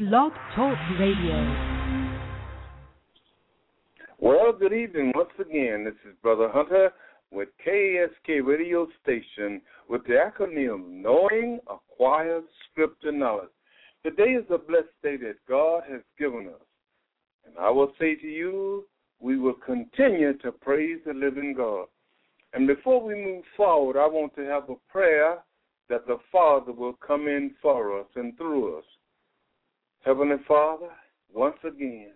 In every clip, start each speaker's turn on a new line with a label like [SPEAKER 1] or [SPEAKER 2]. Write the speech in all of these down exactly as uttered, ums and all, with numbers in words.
[SPEAKER 1] Blog Talk Radio.
[SPEAKER 2] Well, good evening once again. This is Brother Hunter with K S K Radio Station with the acronym Knowing Acquired Scripture Knowledge. Today is a blessed day that God has given us. And I will say to you, we will continue to praise the living God. And before we move forward, I want to have a prayer that the Father will come in for us and through us. Heavenly Father, once again,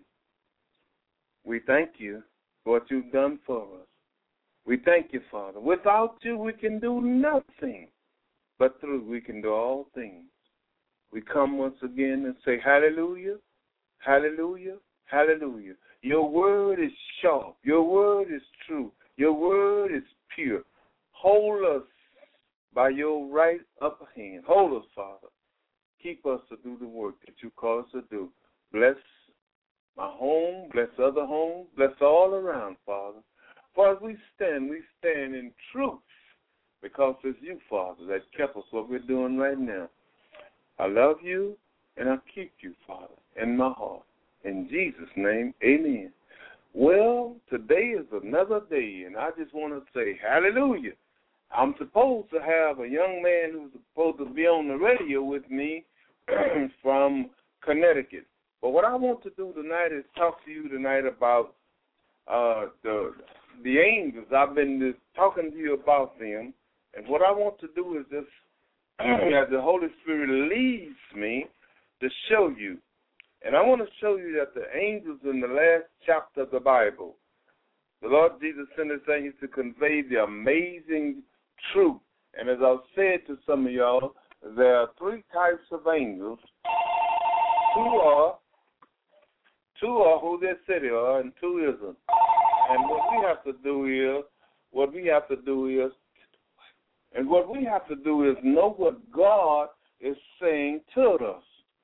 [SPEAKER 2] we thank you for what you've done for us. We thank you, Father. Without you, we can do nothing, but through we can do all things. We come once again and say, hallelujah, hallelujah, hallelujah. Your word is sharp. Your word is true. Your word is pure. Hold us by your right upper hand. Hold us, Father. Keep us to do the work that you call us to do. Bless my home, bless other homes, bless all around, Father. For as we stand, we stand in truth because it's you, Father, that kept us what we're doing right now. I love you, and I keep you, Father, in my heart. In Jesus' name, amen. Well, today is another day, and I just want to say hallelujah. I'm supposed to have a young man who's supposed to be on the radio with me from Connecticut. But what I want to do tonight is talk to you tonight about uh, the the angels. I've been just talking to you about them, and what I want to do is just, as the Holy Spirit leads me, to show you. And I want to show you that the angels in the last chapter of the Bible, the Lord Jesus sent his angels to convey the amazing truth. And as I've said to some of y'all, there are three types of angels. Two are, two are who they say they are, and two isn't. And what we have to do is, what we have to do is, and what we have to do is know what God is saying to us.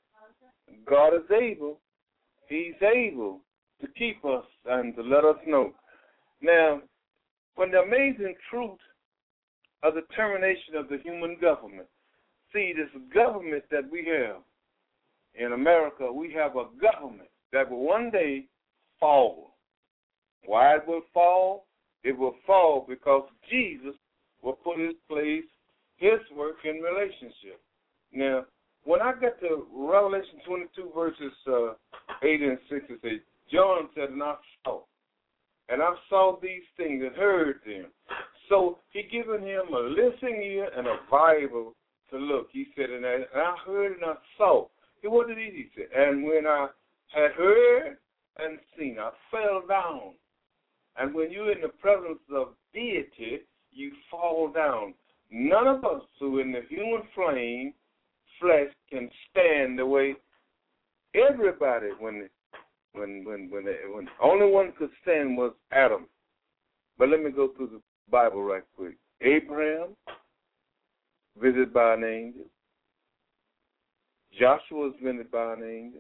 [SPEAKER 2] God is able. He's able to keep us and to let us know. Now, when the amazing truth of the termination of the human government, see, this government that we have in America, we have a government that will one day fall. Why it will fall? It will fall because Jesus will put in place his work in relationship. Now, when I get to Revelation twenty-two, verses uh, eight and six, it says, John said, and I saw, and I saw these things and heard them. So he given him a listening ear and a Bible to look. He said, and I, and I heard and I saw. He, what did he, he say? And when I had heard and seen, I fell down. And when you're in the presence of deity, you fall down. None of us who in the human flame, flesh, can stand the way everybody, when when when when, they, when only one could stand was Adam. But let me go through the Bible right quick. Abraham, visited by an angel. Joshua was visited by an angel.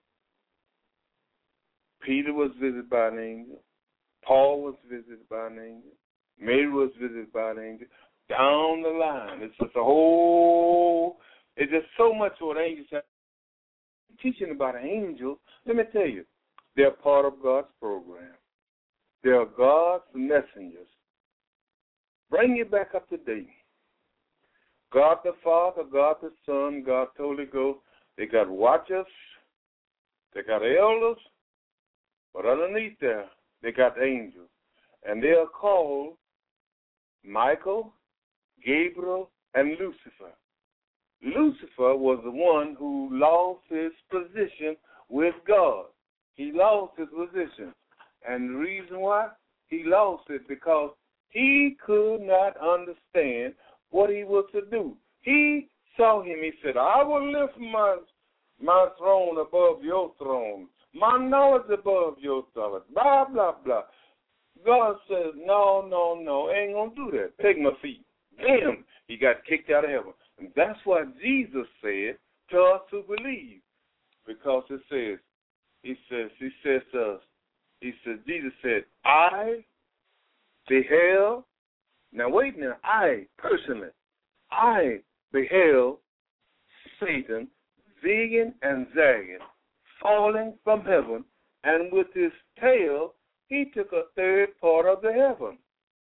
[SPEAKER 2] Peter was visited by an angel. Paul was visited by an angel. Mary was visited by an angel. Down the line, it's just a whole. It's just so much what angels have. Teaching about angels, let me tell you, they're part of God's program. They are God's messengers. Bring you back up to date. God the Father, God the Son, God the Holy Ghost, they got watchers, they got elders, but underneath there, they got angels. And they are called Michael, Gabriel, and Lucifer. Lucifer was the one who lost his position with God. He lost his position. And the reason why? He lost it because he could not understand what he was to do. He saw him. He said, I will lift my, my throne above your throne, my knowledge above your knowledge, blah, blah, blah. God says, no, no, no, ain't going to do that. Take my feet. Damn, he got kicked out of heaven. And that's what Jesus said to us who believe. Because it says, he says, he says to us, he says, Jesus said, I beheld, now wait now, I personally, I beheld Satan zigging and zagging falling from heaven, and with his tail he took a third part of the heaven.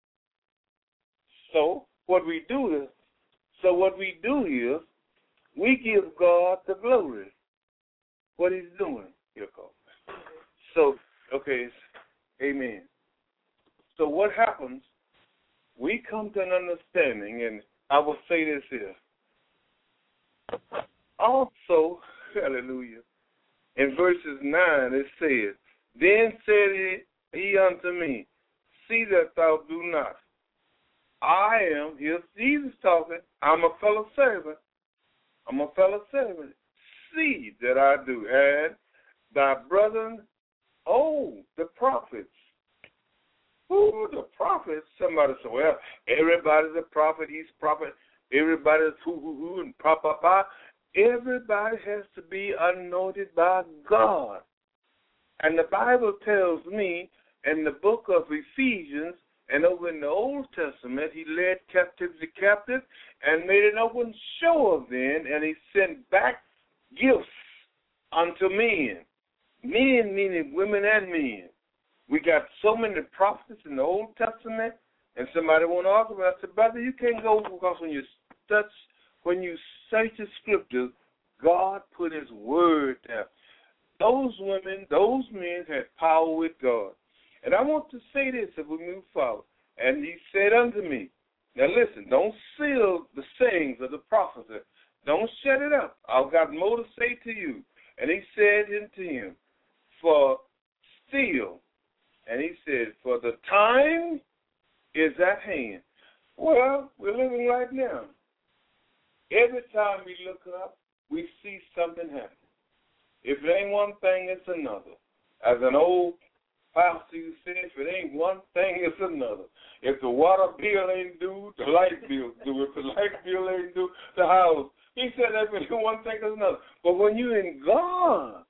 [SPEAKER 2] So what we do is, so what we do is, we give God the glory. What he's doing, here comes. So, okay, amen. So what happens, we come to an understanding, and I will say this here. Also, hallelujah, in verses nine it says, then said he, he unto me, see that thou do not. I am, here's Jesus talking, I'm a fellow servant. I'm a fellow servant. See that I do. And thy brethren, oh, the prophets. Who are the prophets? Somebody said, well, everybody's a prophet, he's a prophet, everybody's who, who, who, and pa, pa, pa. Everybody has to be anointed by God. And the Bible tells me in the book of Ephesians, and over in the Old Testament, he led captivity captive and made an open show of them, and he sent back gifts unto men. Men meaning women and men. We got so many prophets in the Old Testament, and somebody want to argue about it. I said, brother, you can't go, because when you touch, when you search the scriptures, God put his word there. Those women, those men had power with God. And I want to say this as we move forward. And he said unto me, now listen, don't seal the sayings of the prophecy. Don't shut it up. I've got more to say to you. And he said unto him, for still, and he said, for the time is at hand. Well, we're living right now. Every time we look up, we see something happen. If it ain't one thing, it's another. As an old pastor used to say, if it ain't one thing, it's another. If the water bill ain't due, the light bill due. If the light bill ain't due, the house. He said if it ain't one thing, it's another. But when you're in God,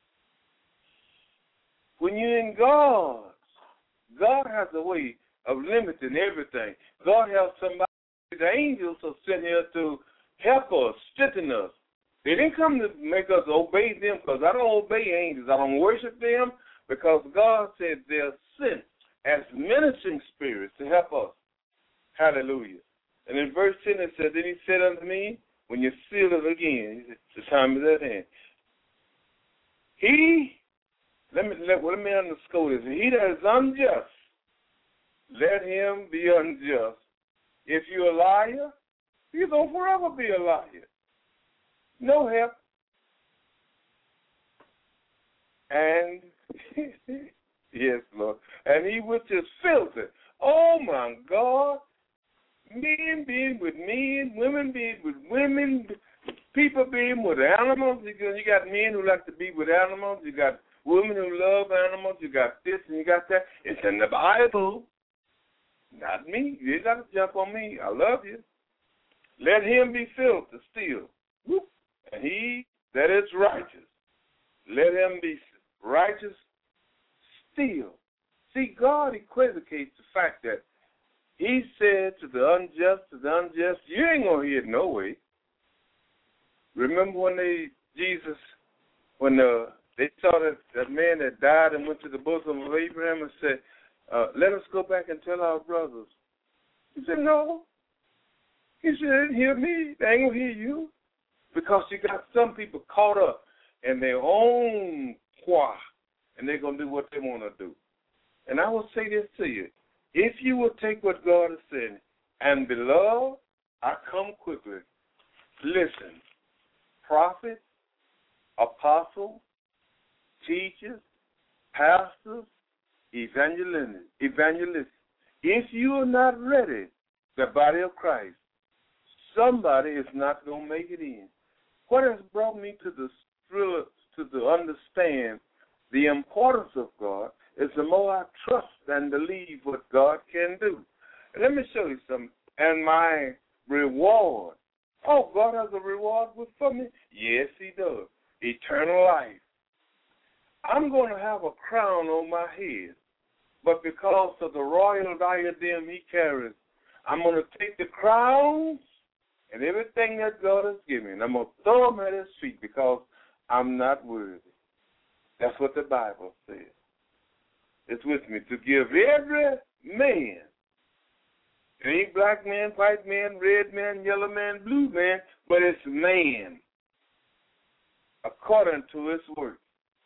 [SPEAKER 2] when you're in God, God has a way of limiting everything. God has somebody, the angels are sent here to help us, strengthen us. They didn't come to make us obey them, because I don't obey angels. I don't worship them, because God said they're sent as ministering spirits to help us. Hallelujah. And in verse ten it says, then he said unto me, when you seal it again, the time is at hand. He, let me, let, let me underscore this. He that is unjust, let him be unjust. If you're a liar, you're going to forever be a liar. No help. And, yes, Lord, and he which is filthy. Oh, my God. Men being with men, women being with women, people being with animals. You got men who like to be with animals. You got women who love animals. You got this and you got that. It's in the Bible. Not me. You ain't got to jump on me. I love you. Let him be filthy still. And he that is righteous, let him be righteous still. See, God equivocates the fact that he said to the unjust, to the unjust, you ain't going to hear it no way. Remember when they, Jesus, when uh, they saw that, that man that died and went to the bosom of Abraham and said, uh, let us go back and tell our brothers. He said, no. He said, they didn't hear me. They ain't going to hear you. Because you got some people caught up in their own qua, and they're going to do what they want to do. And I will say this to you. If you will take what God has said, and beloved, I come quickly. Listen, prophets, apostles, teachers, pastors, evangelists, evangelists. If you are not ready, the body of Christ, somebody is not going to make it in. What has brought me to the to the understand the importance of God is the more I trust and believe what God can do. And let me show you something. And my reward. Oh, God has a reward for me? Yes, he does. Eternal life. I'm going to have a crown on my head. But because of the royal diadem he carries, I'm going to take the crowns and everything that God has given, I'm going to throw them at his feet because I'm not worthy. That's what the Bible says. It's with me. To give every man, it ain't black man, white man, red man, yellow man, blue man, but it's man, according to his work,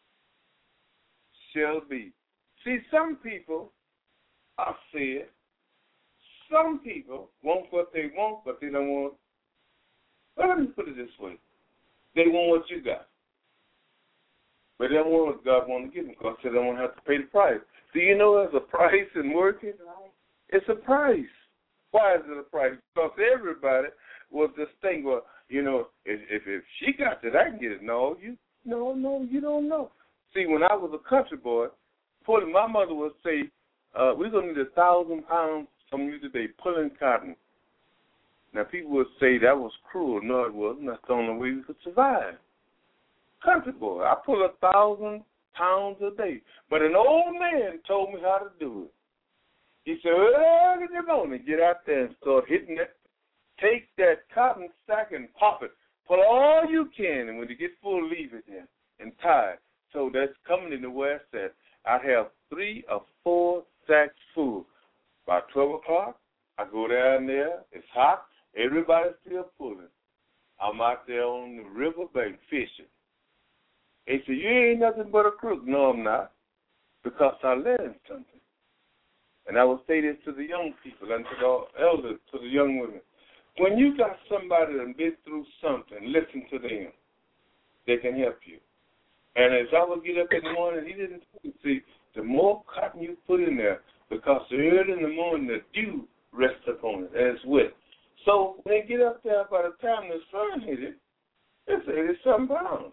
[SPEAKER 2] shall be. See, some people, I said, some people want what they want, but they don't want. Well, let me put it this way. They want what you got. But they don't want what God wants to give them because they don't want to have to pay the price. Do you know there's a price in working? It's a price. Why is it a price? Because everybody was this thing, well, you know, if, if if she got it, I can get it. No, you, no, no, you don't know. See, when I was a country boy, pulling, my mother would say, uh, we're going to need a thousand pounds from you today, pulling cotton. Now, people would say that was cruel. No, it wasn't. That's the only way we could survive. Country boy, I pull a thousand pounds a day. But an old man told me how to do it. He said, early in the morning, get out there and start hitting it. Take that cotton sack and pop it. Pull all you can, and when you get full, leave it there and tie it. So that's coming in the west that I have three or four sacks full. By twelve o'clock, I go down there. It's hot. Everybody's still pulling. I'm out there on the riverbank fishing. They say, you ain't nothing but a crook. No, I'm not, because I learned something. And I will say this to the young people and to the elders, to the young women. When you got somebody that's been through something, listen to them. They can help you. And as I would get up in the morning, he didn't see, the more cotton you put in there, because early in the morning the dew rests upon it, and it's wet. So when they get up there, by the time the sun hit it, it's eighty-some pounds.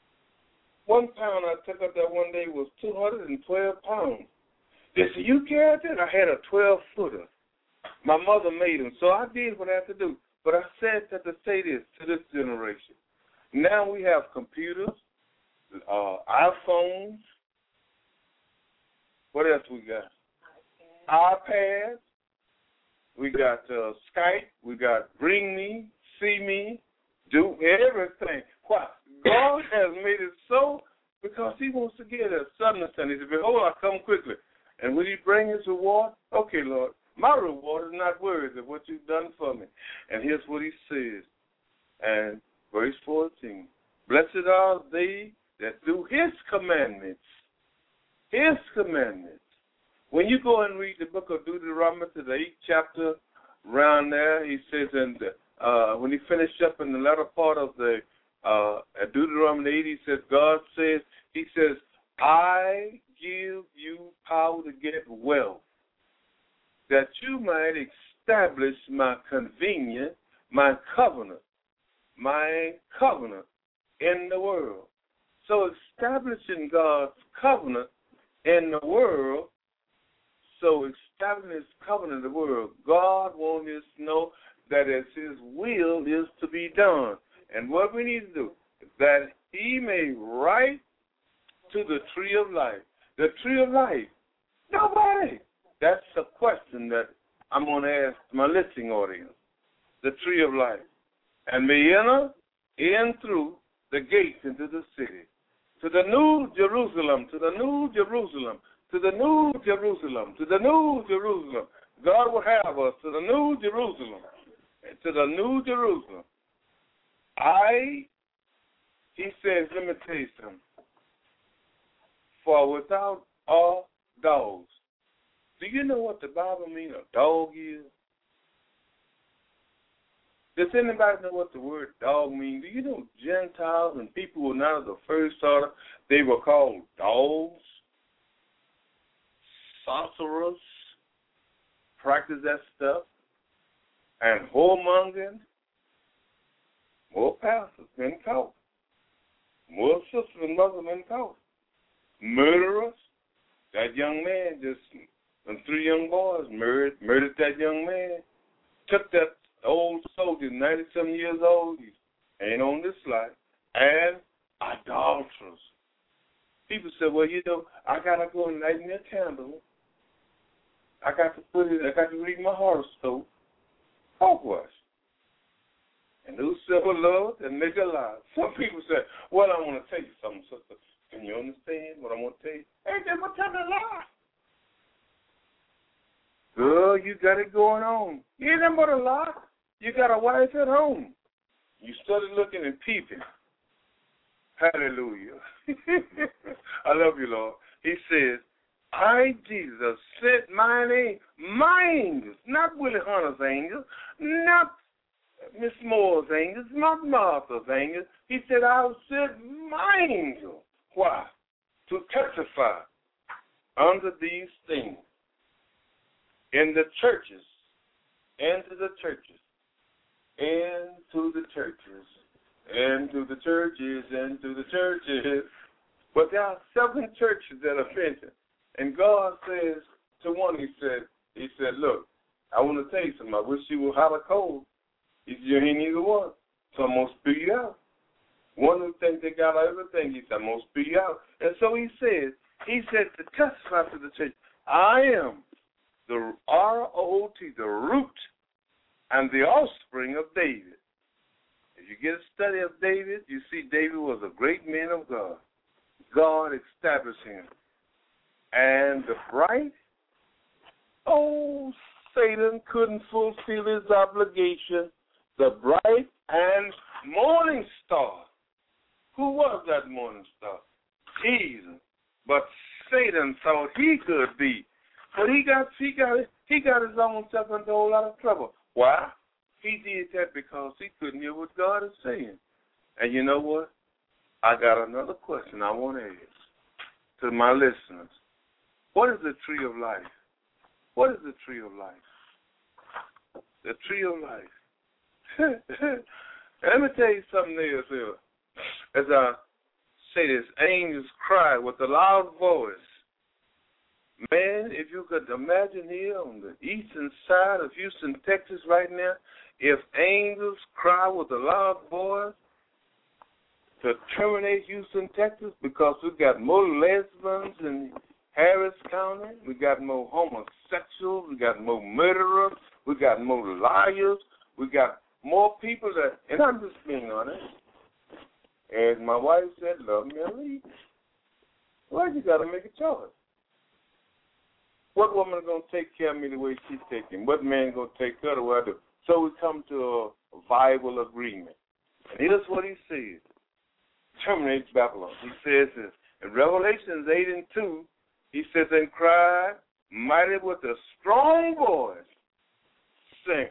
[SPEAKER 2] One pound I took up that one day was two hundred twelve pounds. They said, you carried it? I had a twelve-footer. My mother made them, so I did what I had to do. But I said that to say this to this generation. Now we have computers, uh, iPhones. What else we got? iPads. We got uh, Skype. We got Bring Me, See Me, Do everything. Why? God has made it so because he wants to get us sudden understanding. He said, behold, I come quickly. And will he bring his reward? Okay, Lord, my reward is not worthy of what you've done for me. And here's what he says. And verse fourteen, blessed are they that do his commandments. His commandments. When you go and read the book of Deuteronomy, to the eighth chapter, around there, he says, and uh, when he finished up in the latter part of the uh, at Deuteronomy eight, he says, God says, he says, I give you power to get wealth, that you might establish my convenience, my covenant, my covenant in the world. So establishing God's covenant in the world, so establishing his covenant in the world, God wants us to know that it's his will is to be done. And what we need to do is that he may write to the tree of life. The tree of life. Nobody. That's a question that I'm going to ask my listening audience. The tree of life. And may enter in through the gates into the city. To the new Jerusalem, to the new Jerusalem, to the new Jerusalem, to the new Jerusalem. God will have us to the new Jerusalem, to the new Jerusalem. I, he says, let me tell you something. For without all dogs, do you know what the Bible means a dog is? Does anybody know what the word dog means? Do you know Gentiles and people who were not of the first order, they were called dogs? Sorcerers practice that stuff. And whoremongering. More pastors been caught. More sisters and mothers been caught. Murderers. That young man just, and three young boys murdered, murdered that young man. Took that old soldier, ninety-some years old, he ain't on this life, and idolaters. People say, well, you know, I got to go and light me a candle. I got to put it, I got to read my horoscope. Hogwash. And whosoever loves and make a lie. Some people say, well, I want to tell you something, sister. Can you understand? Girl, you got it going on. You ain't nothing but a lie. You got a wife at home. You started looking and peeping. Hallelujah. I love you, Lord. He says, I, Jesus, sent mine angels, my angels, not Willie Hunter's angels, not Miss Moore's angels, not Martha's angels. He said, I'll send my angel. Why? To testify unto these things in the churches, and to the churches, and to the churches, and to the churches, and to the churches. But there are seven churches that are mentioned. And God says to one, he said, he said, look, I want to tell you something. I wish you were hot or cold. He said, you ain't either one. So I'm going to spew you out. One of the things they got out of everything, he said, I'm going to spew you out. And so he said, he said to testify to the church, I am the R O T, the root and the offspring of David. If you get a study of David, you see David was a great man of God. God established him. And the bright, oh, Satan couldn't fulfill his obligation. The bright and morning star. Who was that morning star? Jesus. But Satan thought he could be. But he got he got he got his own self into a whole lot of trouble. Why? He did that because he couldn't hear what God is saying. And you know what? I got another question I want to ask to my listeners. What is the tree of life? What is the tree of life? The tree of life. Let me tell you something else here. As I say this, angels cry with a loud voice. Man, if you could imagine here on the eastern side of Houston, Texas right now, if angels cry with a loud voice to terminate Houston, Texas, because we've got more lesbians in Harris County, we got more homosexuals, we got more murderers, we got more liars, we got more people that, and I'm just being honest, as my wife said, love me or leave me. Well, you got to make a choice. What woman is going to take care of me the way she's taking? What man going to take care of the way I do? So we come to a viable agreement. And here's what he says. Terminates Babylon. He says this. In Revelations eight and two, he says, and cry mighty with a strong voice, sing,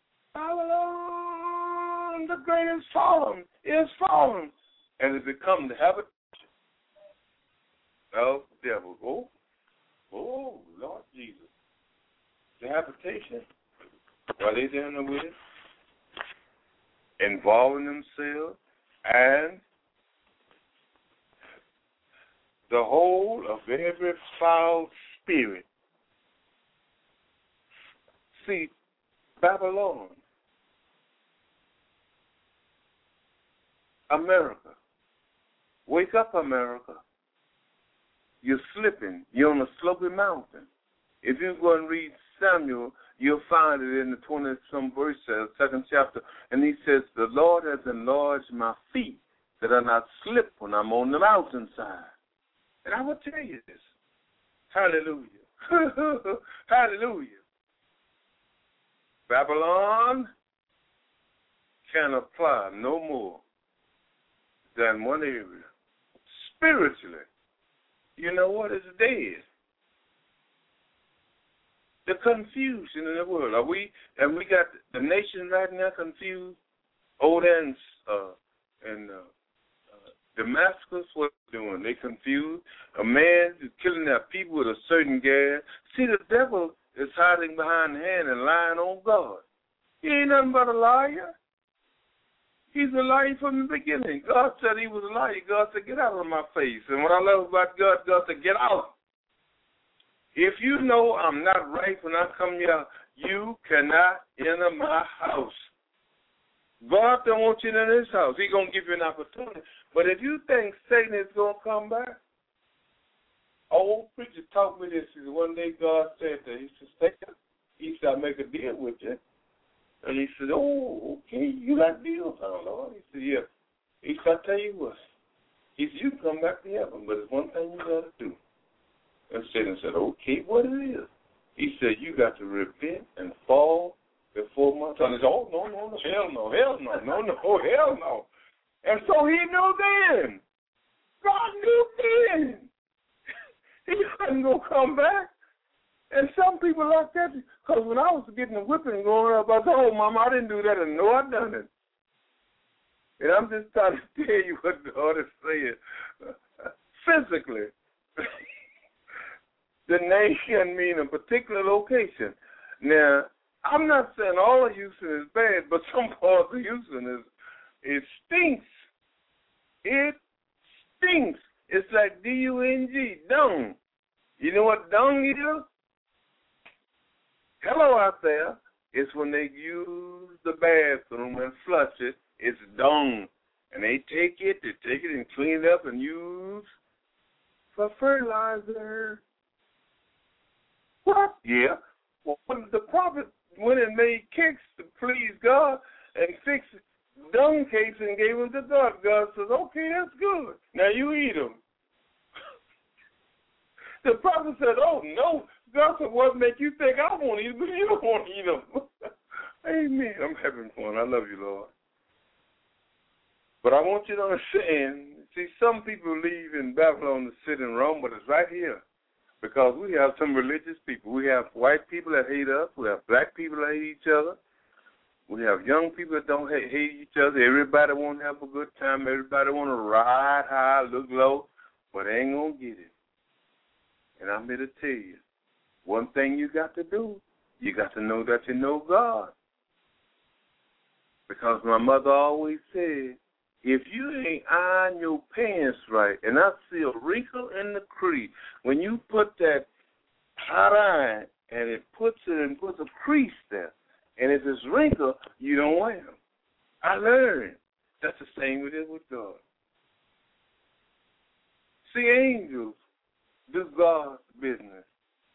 [SPEAKER 2] Babylon, the great is fallen, is fallen. And it becomes the habitation of the devil. Oh, oh, Lord Jesus. The habitation, while they down there with it, involving themselves, and the whole of every foul spirit. See, Babylon, America. Wake up, America. You're slipping. You're on a slopey mountain. If you go and read Samuel, you'll find it in the twentieth-some verse, second chapter, and he says, the Lord has enlarged my feet that I not slip when I'm on the mountainside. And I will tell you this. Hallelujah. Hallelujah. Babylon can apply no more than one area. Spiritually, you know what is dead? The confusion in the world. Are we, and we got the nation right now confused? Over there in, uh, in uh, Damascus, what they're doing? They confused. A man is killing their people with a certain gas. See, the devil is hiding behind the hand and lying on God. He ain't nothing but a liar. He's a liar from the beginning. God said he was a liar. God said, get out of my face. And what I love about God, God said, get out. If you know I'm not right when I come here, you cannot enter my house. God don't want you in his house. He's going to give you an opportunity. But if you think Satan is going to come back, old preacher taught me this. One day God said that, he said, Satan, he said, I'll make a deal with you. And he said, oh, okay, you got deals, huh, Lord? He said, yeah. He said, I'll tell you what. He said, you can come back to heaven, but there's one thing you got to do. And Satan said, okay, what it is? He said, you got to repent and fall before my son. He said, oh, no, no, no, hell no, hell no, no, no, hell no. And so he knew then. God knew then. He wasn't going to come back. And some people like that, because when I was getting a whipping growing up, I said, oh, Mama, I didn't do that. And no, I done it. And I'm just trying to tell you what God is saying. Physically, the name can mean a particular location. Now, I'm not saying all of Houston is bad, but some parts of Houston is, it stinks. It stinks. It's like D U N G, dung. You know what dung is? Hello out there. It's when they use the bathroom and flush it. It's dung. And they take it, they take it and clean it up and use for fertilizer. What? Yeah. Well, when the prophet went and made cakes to please God and fixed dung cakes and gave them to God, God says, okay, that's good. Now you eat them. The prophet said, oh, no. God said, what make you think I won't eat them, but you don't want to eat them. Amen. I'm having fun. I love you, Lord. But I want you to understand, see, some people leave in Babylon to sit in Rome, but it's right here. Because we have some religious people. We have white people that hate us. We have black people that hate each other. We have young people that don't hate, hate each other. Everybody want to have a good time. Everybody want to ride high, look low, but they ain't going to get it. And I'm here to tell you, one thing you got to do, you got to know that you know God. Because my mother always said, if you ain't iron your pants right, and I see a wrinkle in the crease, when you put that hot iron and it puts it and puts a crease there, and if it's wrinkle, you don't wear them. I learned. That's the same with it with God. See, angels do God's business.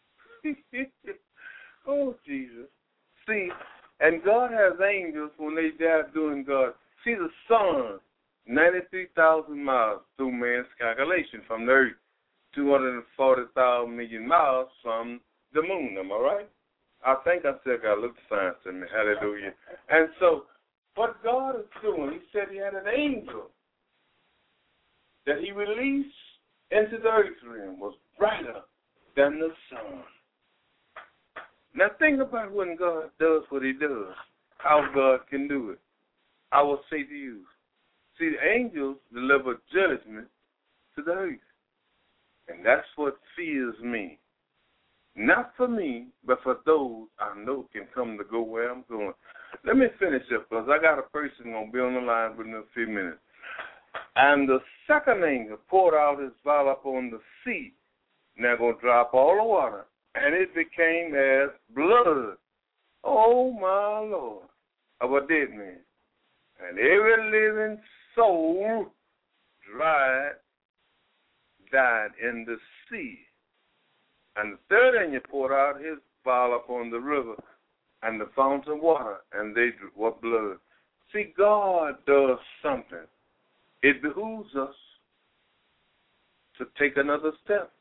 [SPEAKER 2] Oh, Jesus. See, and God has angels when they die doing God. See, the sun, ninety-three thousand miles through man's calculation from the earth, two hundred forty thousand million miles from the moon. Am I right? I think I said God looked science in me. Hallelujah. And so what God is doing, he said he had an angel that he released into the earth realm was brighter than the sun. Now think about when God does what he does, how God can do it. I will say to you, see, the angels deliver judgment to the earth. And that's what fears me. Not for me, but for those I know can come to go where I'm going. Let me finish up, because I got a person going to be on the line within a few minutes. And the second angel poured out his vial upon the sea. Now going to drop all the water. And it became as blood. Oh, my Lord. Of a dead man. And every living soul dried, died in the sea. And the third angel poured out his vial upon the river and the fountain of water, and they were blood. See, God does something. It behooves us to take another step,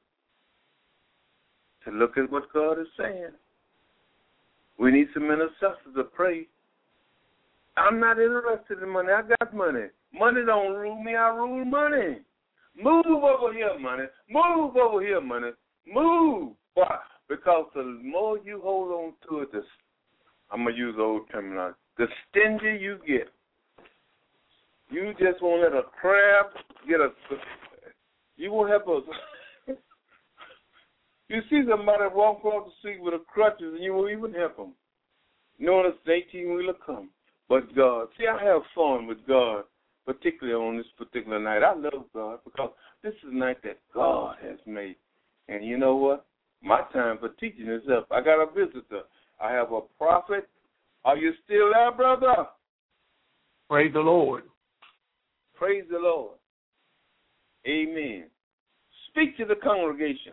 [SPEAKER 2] to look at what God is saying. We need some intercessors to pray. I'm not interested in money. I got money. Money don't rule me. I rule money. Move over here, money. Move over here, money. Move. Why? Because the more you hold on to it, the, I'm going to use the old terminology, the stingy you get. You just won't let a crab get a, you won't have a, you see somebody walk across the street with a crutches and you won't even help them. Knowing it's an eighteen-wheeler come. But God, see, I have fun with God, particularly on this particular night. I love God because this is a night that God has made. And you know what? My time for teaching is up. I got a visitor. I have a prophet. Are you still there, brother?
[SPEAKER 3] Praise the Lord.
[SPEAKER 2] Praise the Lord. Amen. Speak to the congregation.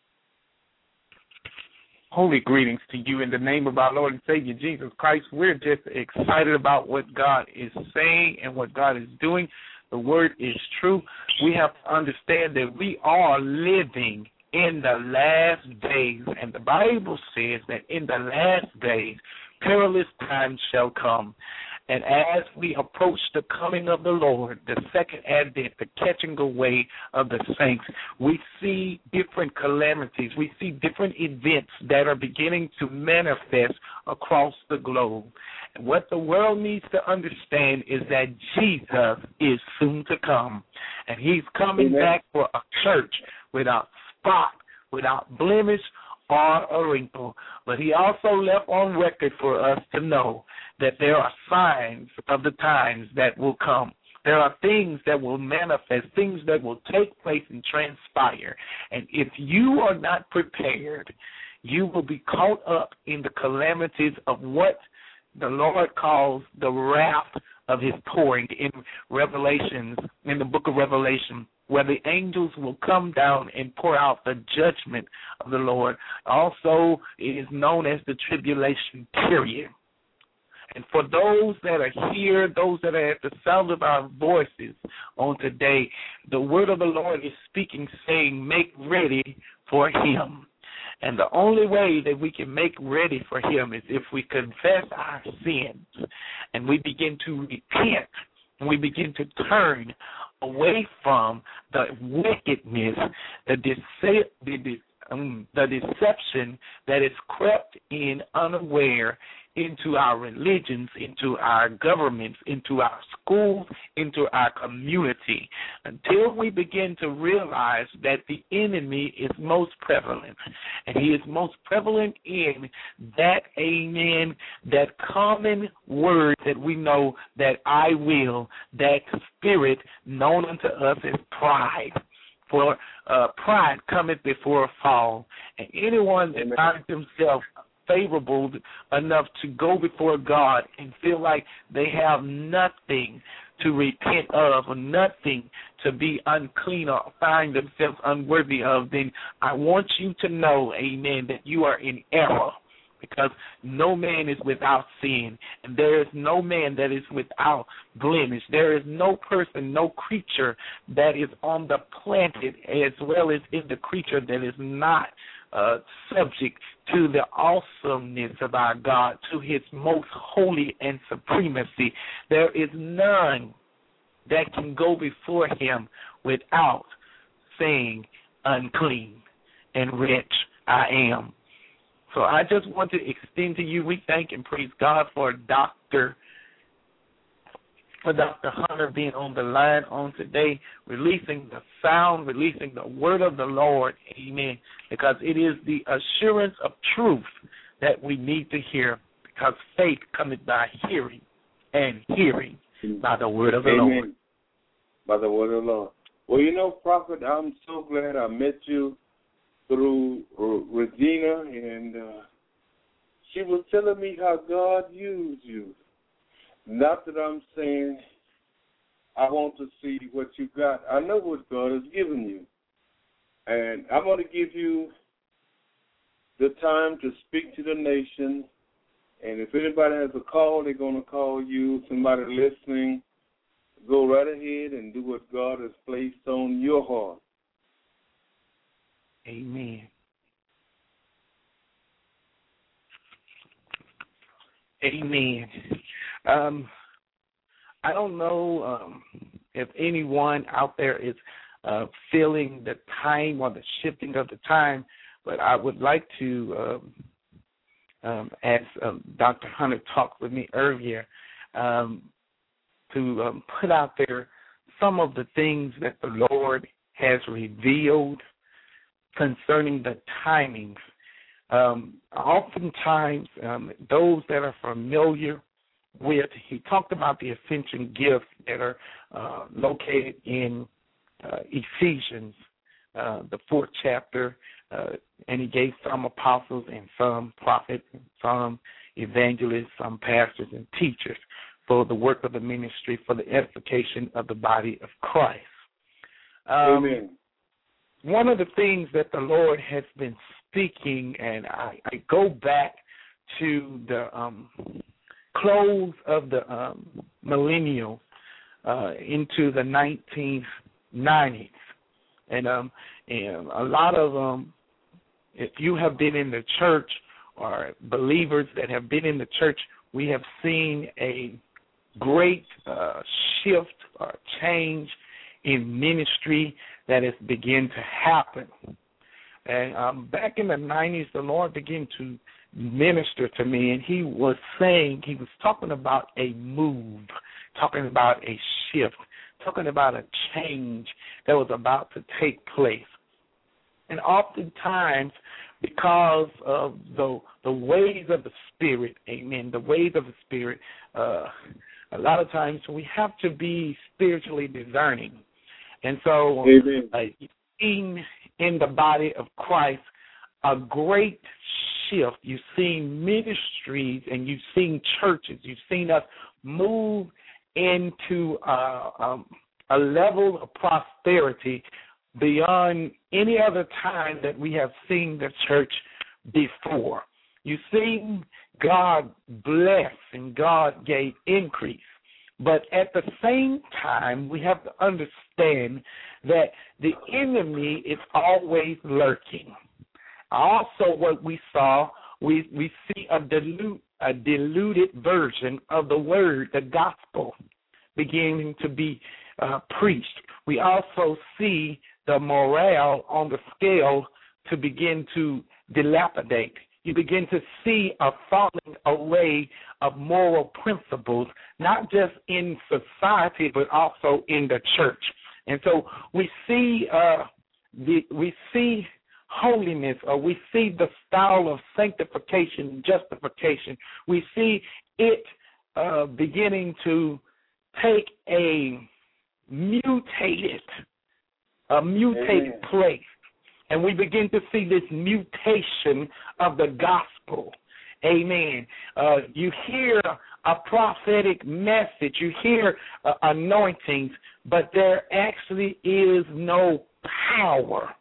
[SPEAKER 3] Holy greetings to you in the name of our Lord and Savior Jesus Christ. We're just excited about what God is saying and what God is doing. The word is true. We have to understand that we are living in the last days. And the Bible says that in the last days, perilous times shall come. And as we approach the coming of the Lord, the second advent, the catching away of the saints, we see different calamities. We see different events that are beginning to manifest across the globe. And what the world needs to understand is that Jesus is soon to come. And he's coming Amen. Back for a church without spot, without blemish, or a wrinkle. But he also left on record for us to know that there are signs of the times that will come. There are things that will manifest, things that will take place and transpire. And if you are not prepared, you will be caught up in the calamities of what the Lord calls the wrath of his pouring in Revelations, in the book of Revelation, where the angels will come down and pour out the judgment of the Lord. Also, it is known as the tribulation period. And for those that are here, those that are at the sound of our voices on today, the word of the Lord is speaking, saying, make ready for him. And the only way that we can make ready for him is if we confess our sins and we begin to repent and we begin to turn away from the wickedness, the, dece- the, de- um, the deception that is crept in unaware into our religions, into our governments, into our schools, into our community, until we begin to realize that the enemy is most prevalent. And he is most prevalent in that, amen, that common word that we know, that I will, that spirit known unto us as pride. For uh, pride cometh before a fall. And anyone that finds himself favorable enough to go before God and feel like they have nothing to repent of or nothing to be unclean or find themselves unworthy of, then I want you to know, amen, that you are in error, because no man is without sin, and there is no man that is without blemish. There is no person, no creature that is on the planet as well as in the creature that is not Uh, subject to the awesomeness of our God, to his most holy and supremacy. There is none that can go before him without saying unclean and wretch I am. So I just want to extend to you, we thank and praise God for Doctor for Doctor Hunter being on the line on today, releasing the sound, releasing the word of the Lord, amen, because it is the assurance of truth that we need to hear, because faith cometh by hearing, and hearing by the word of the
[SPEAKER 2] amen.
[SPEAKER 3] Lord.
[SPEAKER 2] By the word of the Lord. Well, you know, Prophet, I'm so glad I met you through Regina, and uh, she was telling me how God used you. Not that I'm saying I want to see what you got. I know what God has given you. And I'm going to give you the time to speak to the nation. And if anybody has a call, they're going to call you. Somebody listening, go right ahead and do what God has placed on your heart.
[SPEAKER 3] Amen. Amen. Um, I don't know um, if anyone out there is uh, feeling the time or the shifting of the time, but I would like to, um, um, as um, Doctor Hunter talked with me earlier, um, to um, put out there some of the things that the Lord has revealed concerning the timings. Um, oftentimes, um, those that are familiar with, he talked about the ascension gifts that are uh, located in uh, Ephesians, uh, the fourth chapter, uh, and he gave some apostles and some prophets, and some evangelists, some pastors and teachers for the work of the ministry, for the edification of the body of Christ. Um,
[SPEAKER 2] Amen.
[SPEAKER 3] One of the things that the Lord has been speaking, and I, I go back to the um, close of the um, millennium uh, into the nineteen nineties, And um, and a lot of um, if you have been in the church or believers that have been in the church, we have seen a great uh, shift or change in ministry that has begun to happen. And um, back in the nineties, the Lord began to minister to me, and he was saying, he was talking about a move, talking about a shift, talking about a change that was about to take place. And oftentimes, because of the the ways of the Spirit, amen, the ways of the Spirit, uh, a lot of times we have to be spiritually discerning. And so uh, you've seen in the body of Christ a great shift. You've seen ministries and you've seen churches. You've seen us move into uh, um, a level of prosperity beyond any other time that we have seen the church before. You've seen God bless and God gave increase. But at the same time, we have to understand that the enemy is always lurking. Also, what we saw, we, we see a, dilute, a diluted version of the word, the gospel, beginning to be uh, preached. We also see the morale on the scale to begin to dilapidate. You begin to see a falling away of moral principles, not just in society, but also in the church. And so we see uh, the we see holiness, or we see the style of sanctification and justification. We see it uh, beginning to take a mutated, a mutated Amen. place. And we begin to see this mutation of the gospel. Amen. Uh, you hear a prophetic message. You hear uh, anointings, but there actually is no power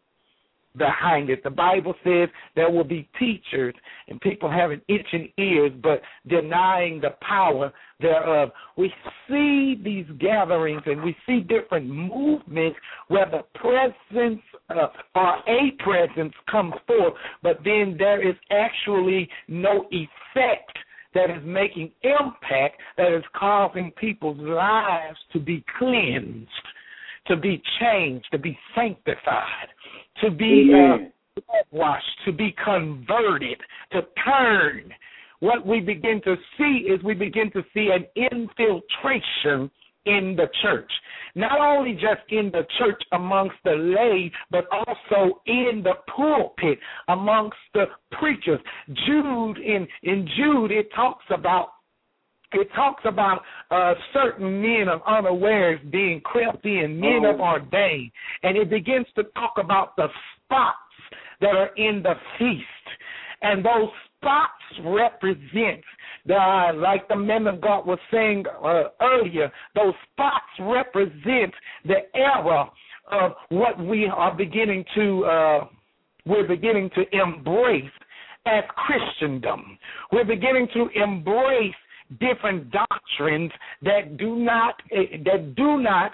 [SPEAKER 3] behind it. The Bible says there will be teachers and people having itching ears, but denying the power thereof. We see these gatherings and we see different movements where the presence uh, or a presence comes forth, but then there is actually no effect that is making impact, that is causing people's lives to be cleansed, to be changed, to be sanctified, to be uh, washed, to be converted, to turn. What we begin to see is we begin to see an infiltration in the church. Not only just in the church amongst the lay, but also in the pulpit amongst the preachers. Jude, in, in Jude, it talks about It talks about uh, certain men of unawares being crept in, men oh. of ordained, and it begins to talk about the spots that are in the feast. And those spots represent, the, like the man of God was saying uh, earlier, those spots represent the era of what we are beginning to, uh, we're beginning to embrace as Christendom. We're beginning to embrace different doctrines that do not uh, that do not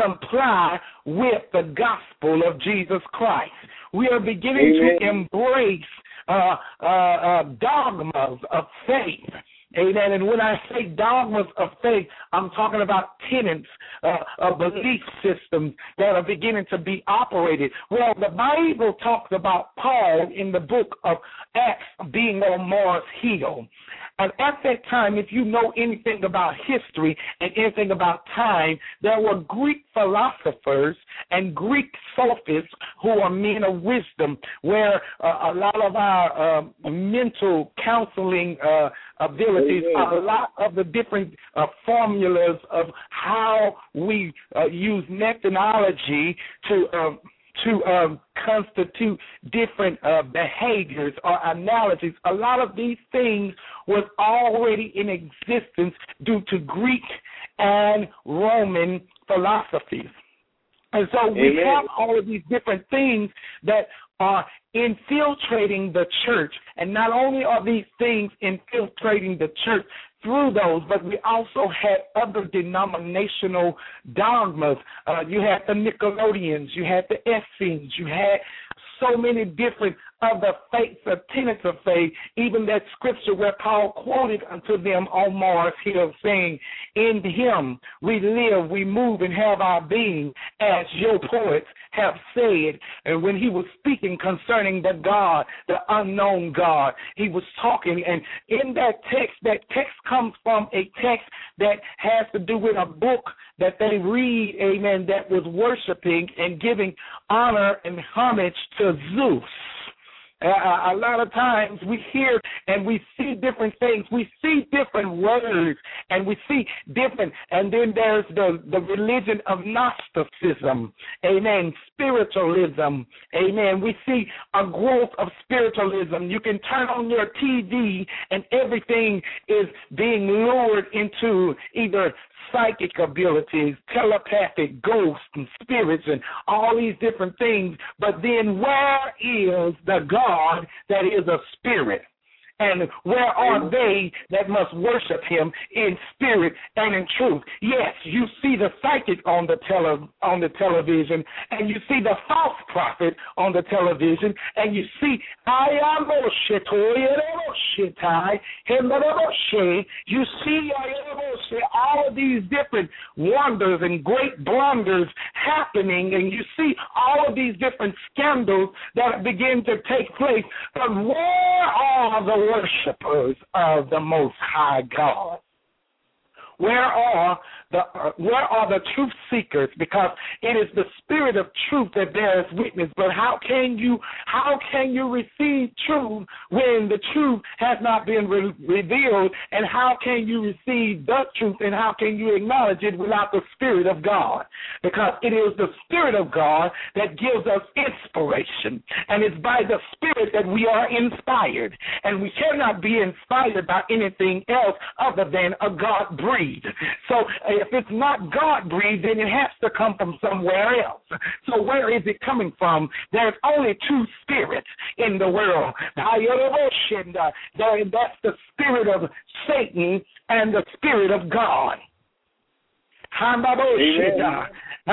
[SPEAKER 3] comply with the gospel of Jesus Christ. We are beginning Amen. to embrace uh, uh, uh, dogmas of faith. Amen. And when I say dogmas of faith, I'm talking about tenets, uh, uh, belief systems that are beginning to be operated. Well, the Bible talks about Paul in the book of Acts being on Mars Hill. And at that time, if you know anything about history and anything about time, there were Greek philosophers and Greek sophists who are men of wisdom, where uh, a lot of our uh, mental counseling uh, abilities, Amen. a lot of the different uh, formulas of how we uh, use methodology to uh, to um, constitute different uh, behaviors or analogies. A lot of these things was already in existence due to Greek and Roman philosophies. And so we Amen. have all of these different things that are infiltrating the church. And not only are these things infiltrating the church, through those, but we also had other denominational dogmas. Uh, you had the Nicolaitans, you had the Essenes, you had so many different other faiths or tenets of faith, even that scripture where Paul quoted unto them on Mars Hill, saying, in him we live, we move, and have our being, as your poets have said. And when he was speaking concerning the God, the unknown God, he was talking, and in that text, that text comes from a text that has to do with a book that they read, amen, that was worshiping and giving honor and homage to Zeus. Uh, a lot of times we hear and we see different things. We see different words and we see different, and then there's the, the religion of Gnosticism, amen, spiritualism, amen. We see a growth of spiritualism. You can turn on your T V and everything is being lured into either psychic abilities, telepathic ghosts and spirits and all these different things. But then where is the God that is a spirit? And where are they that must worship him in spirit and in truth? Yes, you see the psychic on the tele, on the television, and you see the false prophet on the television, and you see you see all of these different wonders and great blunders happening, and you see all of these different scandals that begin to take place. But where are the worshipers of the Most High God? Where are the uh, where are the truth seekers? Because it is the spirit of truth that bears witness. But how can you how can you receive truth when the truth has not been re- revealed? And how can you receive the truth? And how can you acknowledge it without the Spirit of God? Because it is the Spirit of God that gives us inspiration, and it's by the Spirit that we are inspired. And we cannot be inspired by anything else other than a God-breathed. So if it's not God-breathed, then it has to come from somewhere else. So where is it coming from? There's only two spirits in the world. That's the spirit of Satan and the spirit of God. Amen.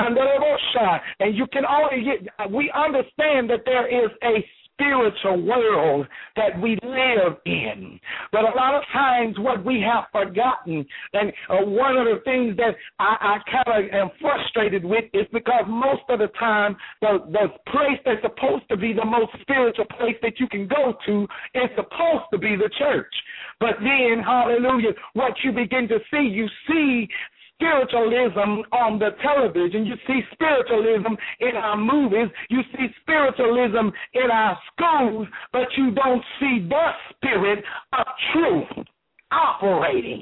[SPEAKER 3] And you can only get, we understand that there is a spiritual world that we live in. But a lot of times what we have forgotten, and uh, one of the things that I, I kind of am frustrated with is because most of the time the, the place that's supposed to be the most spiritual place that you can go to is supposed to be the church. But then, hallelujah, what you begin to see, you see spiritualism on the television. You see spiritualism in our movies. You see spiritualism in our schools, but you don't see the spirit of truth operating.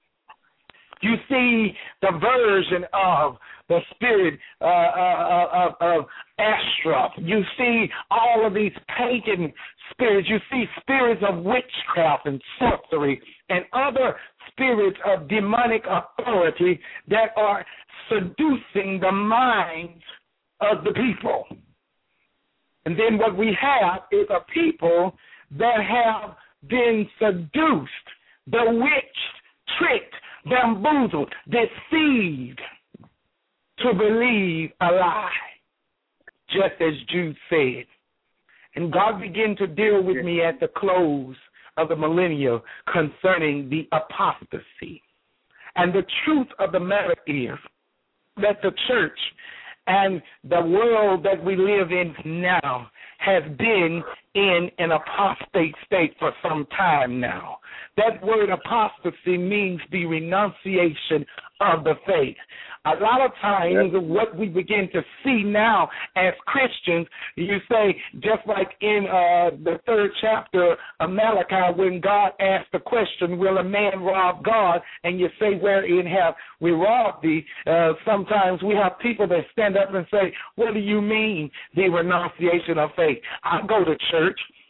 [SPEAKER 3] You see the version of the spirit uh, uh, of, of Ashtaroth. You see all of these pagan spirits. You see spirits of witchcraft and sorcery and other spirits of demonic authority that are seducing the minds of the people. And then what we have is a people that have been seduced, bewitched, tricked, bamboozled, deceived to believe a lie, just as Jude said. And God began to deal with me at the close of the millennium concerning the apostasy. And the truth of the matter is that the church and the world that we live in now has been in an apostate state for some time now. That word apostasy means the renunciation of the faith. A lot of times what we begin to see now as Christians, you say, just like in uh, the third chapter of Malachi, when God asked the question, will a man rob God? And you say, wherein have we robbed thee? Uh, sometimes we have people that stand up and say, what do you mean the renunciation of faith? I go to church.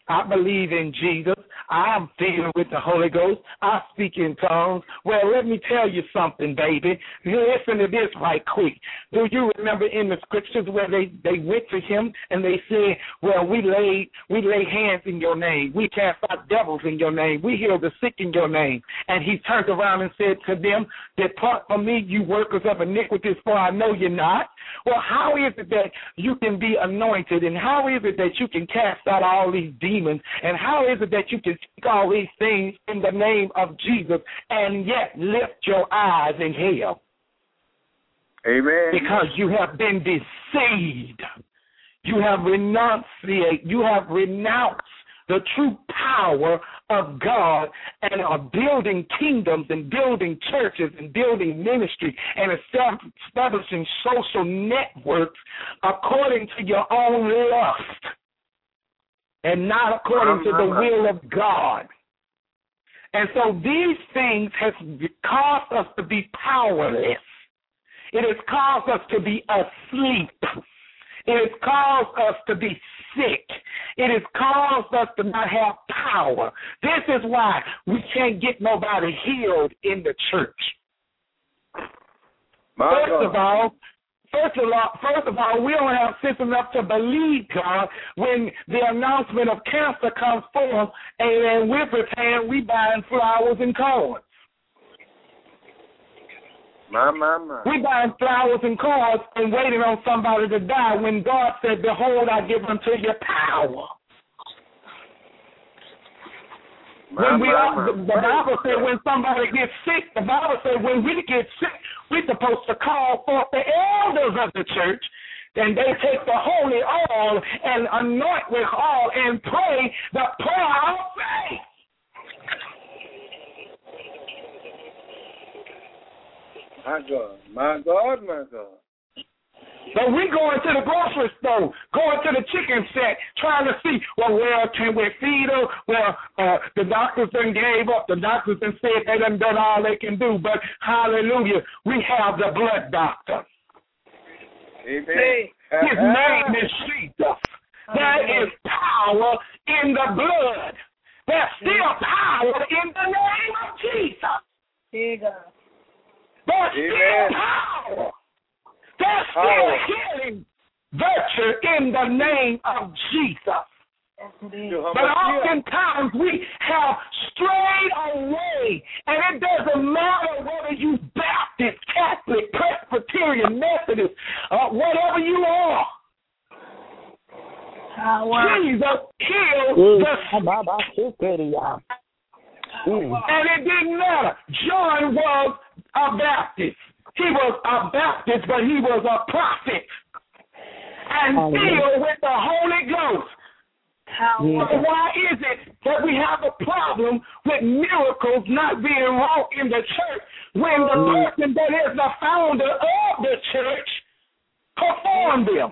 [SPEAKER 3] I believe in Jesus. I'm filled with the Holy Ghost. I speak in tongues. Well, let me tell you something, baby. Listen to this right quick. Do you remember in the scriptures where they, they went to him and they said, well, we laid we lay hands in your name. We cast out devils in your name. We heal the sick in your name. And he turned around and said to them, depart from me, you workers of iniquity, for I know you not. Well, how is it that you can be anointed, and how is it that you can cast out all these demons, and how is it that you can speak all these things in the name of Jesus and yet lift your eyes in hell?
[SPEAKER 2] Amen.
[SPEAKER 3] Because you have been deceived. You have renunciated. You have renounced the true power of God and are building kingdoms and building churches and building ministry and establishing social networks according to your own lust and not according to the will of God. And so these things have caused us to be powerless. It has caused us to be asleep. It has caused us to be sick. It has caused us to not have power. This is why we can't get nobody healed in the church.
[SPEAKER 2] My
[SPEAKER 3] first
[SPEAKER 2] God.
[SPEAKER 3] of all, first of all, first of all, we don't have sense enough to believe God when the announcement of cancer comes forth, and then we're preparing, we buying flowers and cards.
[SPEAKER 2] My, my, my.
[SPEAKER 3] We buying flowers and cards and waiting on somebody to die when God said, behold, I give unto you power.
[SPEAKER 2] My,
[SPEAKER 3] when we
[SPEAKER 2] my,
[SPEAKER 3] are,
[SPEAKER 2] my.
[SPEAKER 3] The, the Bible said when somebody gets sick, the Bible said when we get sick, we're supposed to call forth the elders of the church, and they take the holy oil and anoint with oil and pray the prayer of faith.
[SPEAKER 2] My God, my God, my God.
[SPEAKER 3] So we going to the grocery store, going to the chicken shack, trying to see, well, where can we feed her? Well, uh, the doctors done gave up. The doctors done said they done done all they can do. But hallelujah, we have the blood doctor.
[SPEAKER 2] Amen.
[SPEAKER 3] His name is Jesus. There is power in the blood. There's still power in the name of Jesus.
[SPEAKER 4] Jesus.
[SPEAKER 3] There's
[SPEAKER 2] Amen.
[SPEAKER 3] still power. There's still
[SPEAKER 2] Power.
[SPEAKER 3] healing virtue in the name of Jesus. But oftentimes we have strayed away, and it doesn't matter whether you Baptist, Catholic, Presbyterian, Methodist, uh, whatever you are.
[SPEAKER 4] Power.
[SPEAKER 3] Jesus healed
[SPEAKER 5] Mm.
[SPEAKER 3] the and it didn't matter. John was a Baptist. He was a Baptist, but he was a prophet and filled with the Holy Ghost.
[SPEAKER 4] Power.
[SPEAKER 3] So why is it that we have a problem with miracles not being wrought in the church when the person that is the founder of the church performed them?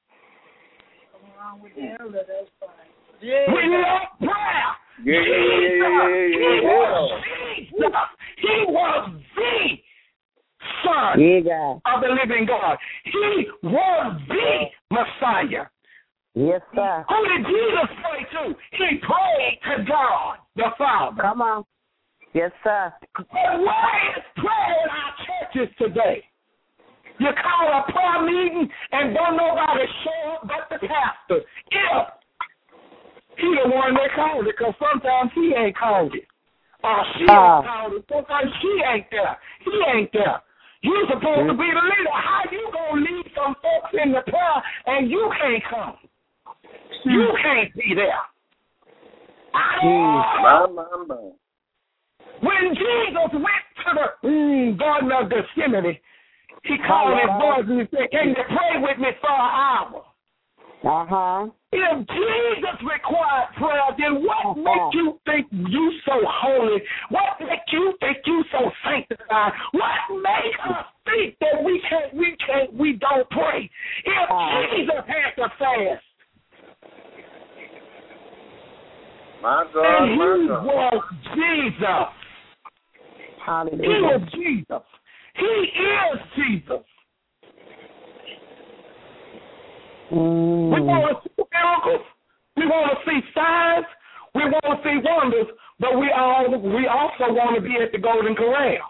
[SPEAKER 3] We love prayer.
[SPEAKER 2] Yeah, yeah, yeah, yeah, yeah,
[SPEAKER 3] He
[SPEAKER 2] yeah.
[SPEAKER 3] was Jesus. He was the Son
[SPEAKER 5] Yeah.
[SPEAKER 3] of the living God. He was the Messiah.
[SPEAKER 5] Yes, sir.
[SPEAKER 3] Who did Jesus pray to? He prayed to God, the Father.
[SPEAKER 5] Come on. Yes, sir.
[SPEAKER 3] But why is prayer in our churches today? You call a prayer meeting and don't nobody show up but the pastor. If he the one that called it, because sometimes he ain't called it. Or she
[SPEAKER 5] Ah.
[SPEAKER 3] ain't called it. Sometimes she ain't there. He ain't there. You supposed to be the leader. How you gonna lead some folks in the prayer and you can't come? You can't be there.
[SPEAKER 2] My, my, my.
[SPEAKER 3] When Jesus went to the mm, Garden of Gethsemane, he called his boys and he said, can you pray with me for an hour?
[SPEAKER 5] Uh-huh.
[SPEAKER 3] If Jesus required prayer, then what makes you think you so holy? What makes you think you so sanctified? What makes us think that we can't, we can't, we don't pray? If
[SPEAKER 5] Uh.
[SPEAKER 3] Jesus had to fast,
[SPEAKER 2] My God,
[SPEAKER 3] and
[SPEAKER 2] my
[SPEAKER 3] he
[SPEAKER 2] God.
[SPEAKER 3] was Jesus. He
[SPEAKER 5] Hallelujah.
[SPEAKER 3] was Jesus. He is Jesus. We
[SPEAKER 5] Mm.
[SPEAKER 3] want to see miracles. We want to see signs. We want to see wonders. But we all we also want to be at the Golden Corral.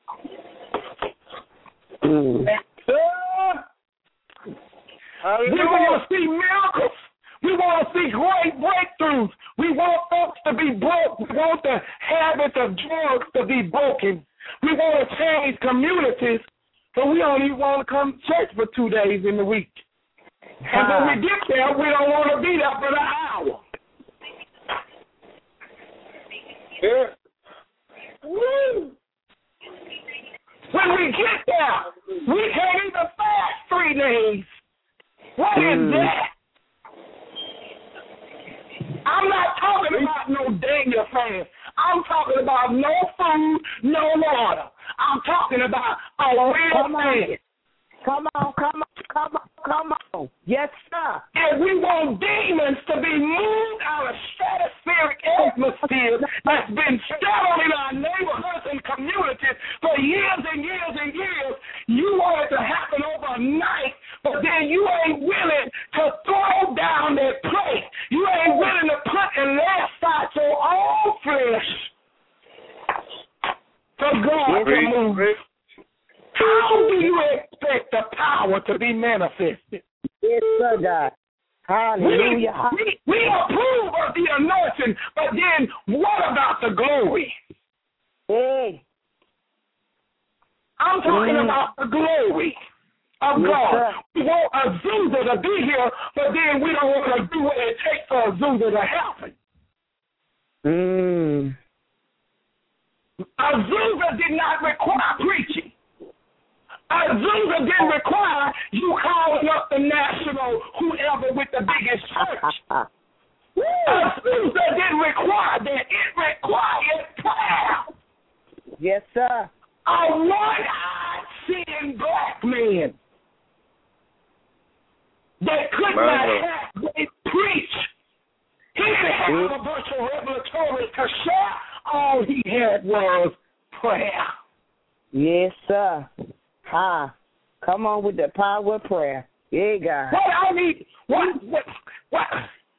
[SPEAKER 5] Mm.
[SPEAKER 3] We want to see miracles. We want to see great breakthroughs. We want folks to be broke. We want the habits of drugs to be broken. We want to change communities, but we don't even want to come to church for two days in the week. And when we get there, we don't want to be there for the hour.
[SPEAKER 2] Yeah.
[SPEAKER 3] Woo. When we get there, we can't even fast three days. What is
[SPEAKER 5] Mm.
[SPEAKER 3] that? I'm not talking about no Daniel fast. I'm talking about no food, no water. I'm talking about a real
[SPEAKER 5] Come on.
[SPEAKER 3] fast.
[SPEAKER 5] Come on, come on, come on, come on. Yes, sir.
[SPEAKER 3] And we want demons to be moved out of stratospheric atmospheres that's been settled in our neighborhoods and communities for years and years and years. You want it to happen overnight, but then you ain't willing to throw down that plate. You ain't willing to put and lay aside your own flesh for God to move. How do you expect the power to be manifested?
[SPEAKER 5] Yes, sir, God. Hallelujah.
[SPEAKER 3] We, we, we approve of the anointing, but then what about the glory?
[SPEAKER 5] Hey.
[SPEAKER 3] I'm talking
[SPEAKER 5] Mm.
[SPEAKER 3] about the glory of
[SPEAKER 5] Yes,
[SPEAKER 3] God.
[SPEAKER 5] sir.
[SPEAKER 3] We want Azusa to be here, but then we don't want to do what it takes for Azusa to happen.
[SPEAKER 5] Mm.
[SPEAKER 3] Azusa did not require preaching. Azusa didn't require you calling up the national whoever with the biggest church. Azusa didn't require that. It required prayer.
[SPEAKER 5] Yes, sir.
[SPEAKER 3] A one-eyed seeing black man that could
[SPEAKER 2] My
[SPEAKER 3] not
[SPEAKER 2] God.
[SPEAKER 3] halfway preach. He didn't have a bunch of revelatory to share. All he had was prayer.
[SPEAKER 5] Yes, sir. Ha. Come on with the power of prayer. Yeah, God.
[SPEAKER 3] What I need, what, what, what?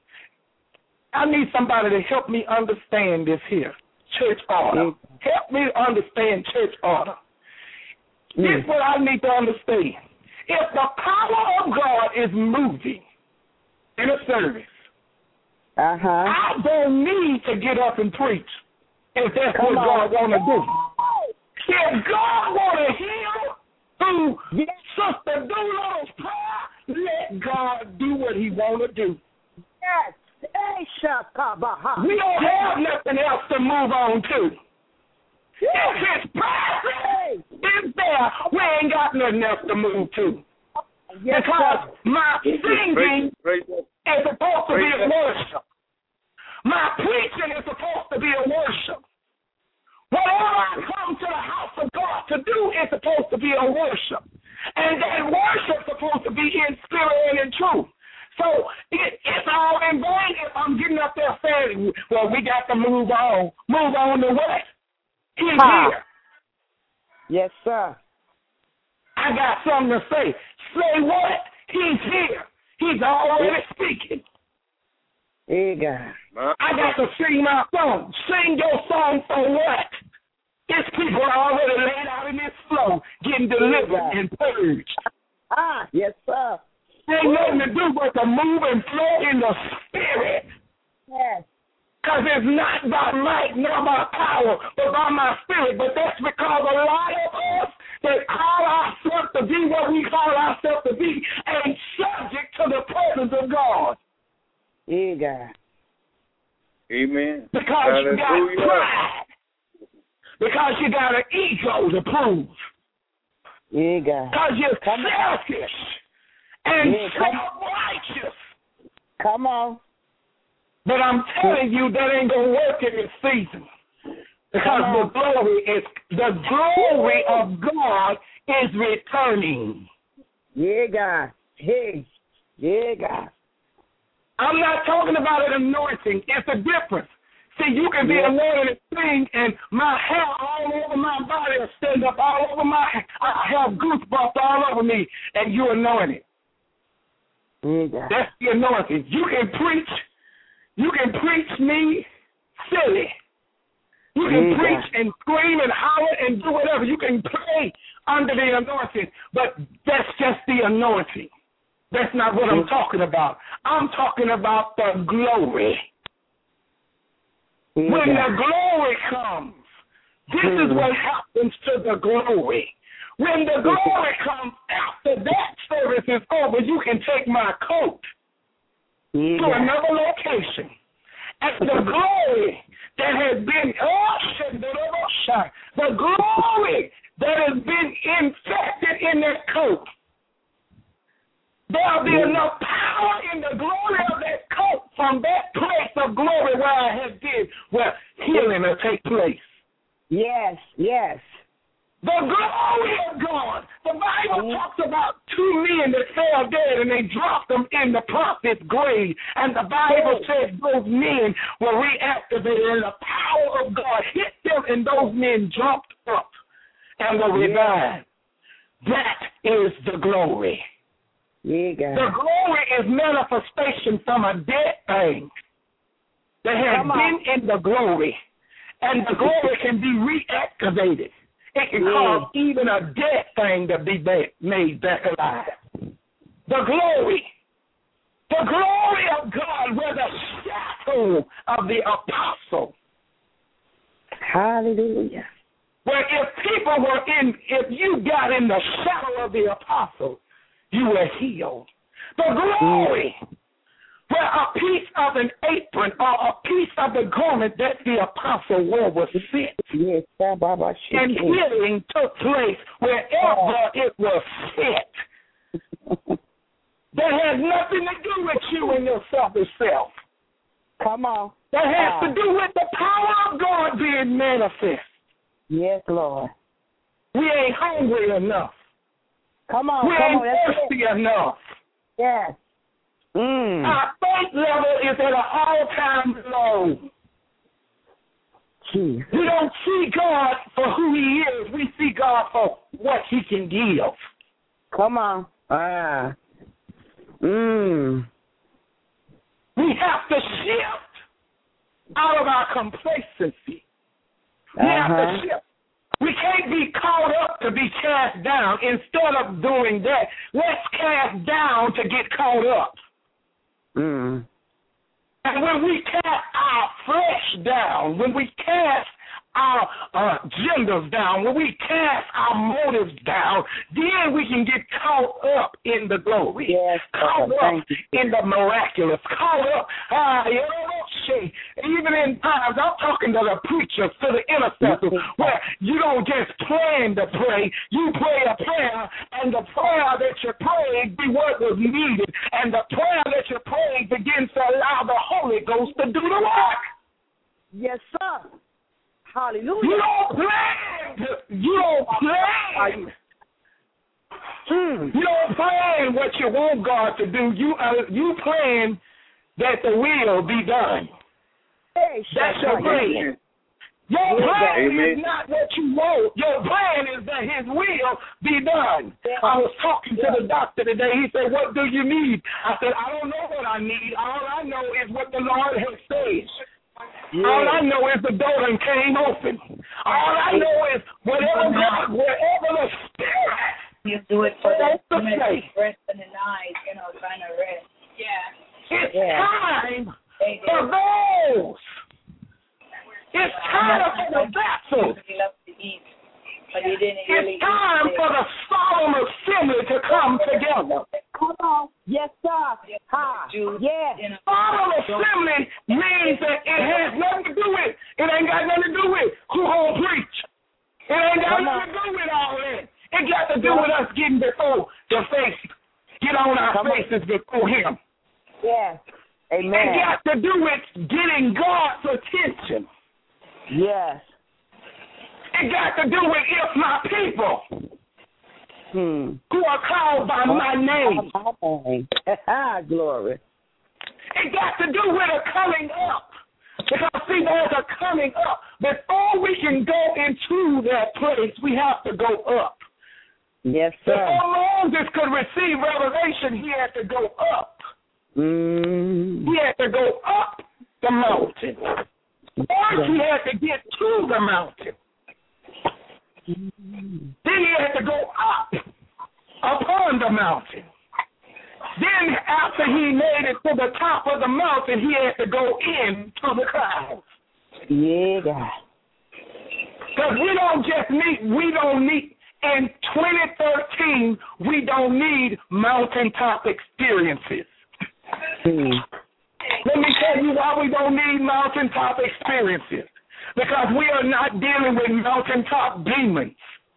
[SPEAKER 3] I need somebody to help me understand this here, church order. Help me understand church order.
[SPEAKER 5] Mm.
[SPEAKER 3] This is what I need to understand. If the power of God is moving in a service,
[SPEAKER 5] Uh-huh.
[SPEAKER 3] I don't need to get up and preach if that's
[SPEAKER 5] Come
[SPEAKER 3] what
[SPEAKER 5] on.
[SPEAKER 3] God want to do. If God want to heal through
[SPEAKER 5] Yes.
[SPEAKER 3] Sister Doolittle's prayer, let God do what he want to do.
[SPEAKER 5] Yes. Hey, Shakabaha.
[SPEAKER 3] We don't have nothing else to move on to. If his presence is there, we ain't got nothing else to move to.
[SPEAKER 5] Yes,
[SPEAKER 3] Because
[SPEAKER 5] sir.
[SPEAKER 3] my singing
[SPEAKER 2] Praise, praise,
[SPEAKER 3] is supposed to be a
[SPEAKER 2] Praise
[SPEAKER 3] worship. My preaching is supposed to be a worship. Whatever I come to the house of God to do is supposed to be a worship. And that worship is supposed to be in spirit and in truth. So it, it's all in vain if I'm getting up there saying, well, we got to move on. Move on to what? He's
[SPEAKER 5] Ha.
[SPEAKER 3] here.
[SPEAKER 5] Yes, sir.
[SPEAKER 3] I got something to say. Say what? He's here. He's already speaking.
[SPEAKER 5] Hey, God.
[SPEAKER 2] my
[SPEAKER 3] I got to sing my song. Sing your song for what? It's people already laid out in this flow, getting delivered and purged.
[SPEAKER 5] Ah, yes, sir.
[SPEAKER 3] Ain't nothing to do but to move and flow in the spirit.
[SPEAKER 5] Yes.
[SPEAKER 3] Because it's not by might nor by power, but by my spirit. But that's because a lot of us that call ourselves to be what we call ourselves to be ain't subject to the presence of God.
[SPEAKER 5] Yeah, God.
[SPEAKER 2] Amen.
[SPEAKER 3] Because you got
[SPEAKER 2] Hallelujah.
[SPEAKER 3] pride. Because you got an ego to prove.
[SPEAKER 5] Yeah, God.
[SPEAKER 3] Because you're
[SPEAKER 5] Come on.
[SPEAKER 3] selfish and
[SPEAKER 5] Yeah, come-
[SPEAKER 3] self-righteous.
[SPEAKER 5] Come on.
[SPEAKER 3] But I'm telling you, that ain't going to work in this season. Because
[SPEAKER 5] Come
[SPEAKER 3] the
[SPEAKER 5] on.
[SPEAKER 3] glory is the glory of God is returning.
[SPEAKER 5] Yeah, God. Hey. Yeah, God.
[SPEAKER 3] I'm not talking about an anointing. It's a difference. See, you can be
[SPEAKER 5] Yeah.
[SPEAKER 3] anointed and sing, and my hair all over my body will stand up all over my. I have goosebumps all over me, and you're anointed.
[SPEAKER 5] Yeah, God.
[SPEAKER 3] That's the anointing. You can preach You can preach me silly. You can
[SPEAKER 5] Yeah.
[SPEAKER 3] preach and scream and holler and do whatever. You can pray under the anointing, but that's just the anointing. That's not what I'm talking about. I'm talking about the glory.
[SPEAKER 5] Yeah.
[SPEAKER 3] When the glory comes, this is what happens to the glory. When the glory comes after that service is over, you can take my coat
[SPEAKER 5] Yeah.
[SPEAKER 3] to another location. And the glory that has been, oh, the glory that has been infected in that coat, there'll be enough power in the glory of that coat from that place of glory where I have been, where healing will take place.
[SPEAKER 5] Yes, yes.
[SPEAKER 3] The glory of God. The Bible talks about two men that fell dead and they dropped them in the prophet's grave. And the Bible says those men were reactivated and the power of God hit them and those men jumped up and were revived. That is the glory.
[SPEAKER 5] Yeah, God.
[SPEAKER 3] The glory is manifestation from a dead thing that has been in the glory. And the glory can be reactivated. It can
[SPEAKER 5] Yeah.
[SPEAKER 3] cause even a dead thing to be back, made back alive. The glory. The glory of God where the shadow of the apostle.
[SPEAKER 5] Hallelujah.
[SPEAKER 3] Where if people were in, if you got in the shadow of the apostle, you were healed. The glory. Where a piece of an apron or a piece of the garment that the apostle wore was fit.
[SPEAKER 5] Yes, Baba.
[SPEAKER 3] And healing took place wherever it was fit. That has nothing to do with you and your selfish self.
[SPEAKER 5] Come on.
[SPEAKER 3] That has to do with the power of God being manifest.
[SPEAKER 5] Yes, Lord.
[SPEAKER 3] We ain't hungry enough.
[SPEAKER 5] Come on,
[SPEAKER 3] we
[SPEAKER 5] come
[SPEAKER 3] ain't
[SPEAKER 5] on. That's
[SPEAKER 3] thirsty enough.
[SPEAKER 5] Yes. Mm.
[SPEAKER 3] Our faith level is at an all-time low.
[SPEAKER 5] Jesus.
[SPEAKER 3] We don't see God for who he is. We see God for what he can give.
[SPEAKER 5] Come on. Ah. Mm.
[SPEAKER 3] We have to shift out of our complacency. We
[SPEAKER 5] Uh-huh.
[SPEAKER 3] have to shift. We can't be caught up to be cast down. Instead of doing that, let's cast down to get caught up.
[SPEAKER 5] Mm.
[SPEAKER 3] And when we cast our flesh down, when we cast our uh, genders down, when we cast our motives down, then we can get caught up in the glory,
[SPEAKER 5] yes,
[SPEAKER 3] caught
[SPEAKER 5] okay,
[SPEAKER 3] up in the miraculous, caught up, uh, you know, even in times, I'm talking to the preachers, to the intercessors, where you don't just plan to pray, you pray a prayer, and the prayer that you prayed be what was needed, and the prayer that you prayed begins to allow the Holy Ghost to do the work.
[SPEAKER 5] Yes, sir. Hallelujah.
[SPEAKER 3] You don't plan. You don't plan.
[SPEAKER 5] Mm.
[SPEAKER 3] You don't plan what you want God to do. You uh, you plan that the will be done.
[SPEAKER 5] Hey,
[SPEAKER 3] That's your plan. Your plan
[SPEAKER 2] Amen.
[SPEAKER 3] is not what you want. Your plan is that his will be done. I was talking to the doctor today. He said, what do you need? I said, I don't know what I need. All I know is what the Lord has said. Yeah. All I know is the door done came open. All I know is whatever God, wherever the Spirit,
[SPEAKER 4] you do it for the
[SPEAKER 3] say,
[SPEAKER 4] rest of the night, you know, trying to rest. Yeah.
[SPEAKER 3] It's
[SPEAKER 5] Yeah.
[SPEAKER 3] time for those. It's time for the vessels.
[SPEAKER 4] He loved to eat, but he didn't really
[SPEAKER 3] It's time for the solemn assembly to come together.
[SPEAKER 5] Come on. Yes, sir. Ha. Yes.
[SPEAKER 3] Solemn assembly means that it has nothing to do with, it ain't got nothing to do with who gonna preach. It ain't got nothing to do with all that. It got to do with us getting before the face, get on our
[SPEAKER 5] Come
[SPEAKER 3] faces before him.
[SPEAKER 5] Yes. Amen.
[SPEAKER 3] It got to do with getting God's attention.
[SPEAKER 5] Yes.
[SPEAKER 3] It got to do with if my people
[SPEAKER 5] Hmm.
[SPEAKER 3] who are called by my name.
[SPEAKER 5] Glory.
[SPEAKER 3] It got to do with a coming up. Because, see, there's a coming up. Before we can go into that place, we have to go up.
[SPEAKER 5] Yes, sir.
[SPEAKER 3] Before Moses could receive revelation, he had to go up.
[SPEAKER 5] Mm.
[SPEAKER 3] He had to go up the mountain. Then he had to go up upon the mountain. Then after he made it to the top of the mountain, he had to go into the clouds.
[SPEAKER 5] Yeah, God.
[SPEAKER 3] Because we don't just need, we don't need, in twenty thirteen, we don't need mountaintop experiences.
[SPEAKER 5] Hmm.
[SPEAKER 3] Let me tell you why we don't need mountaintop experiences. Because we are not dealing with mountaintop demons.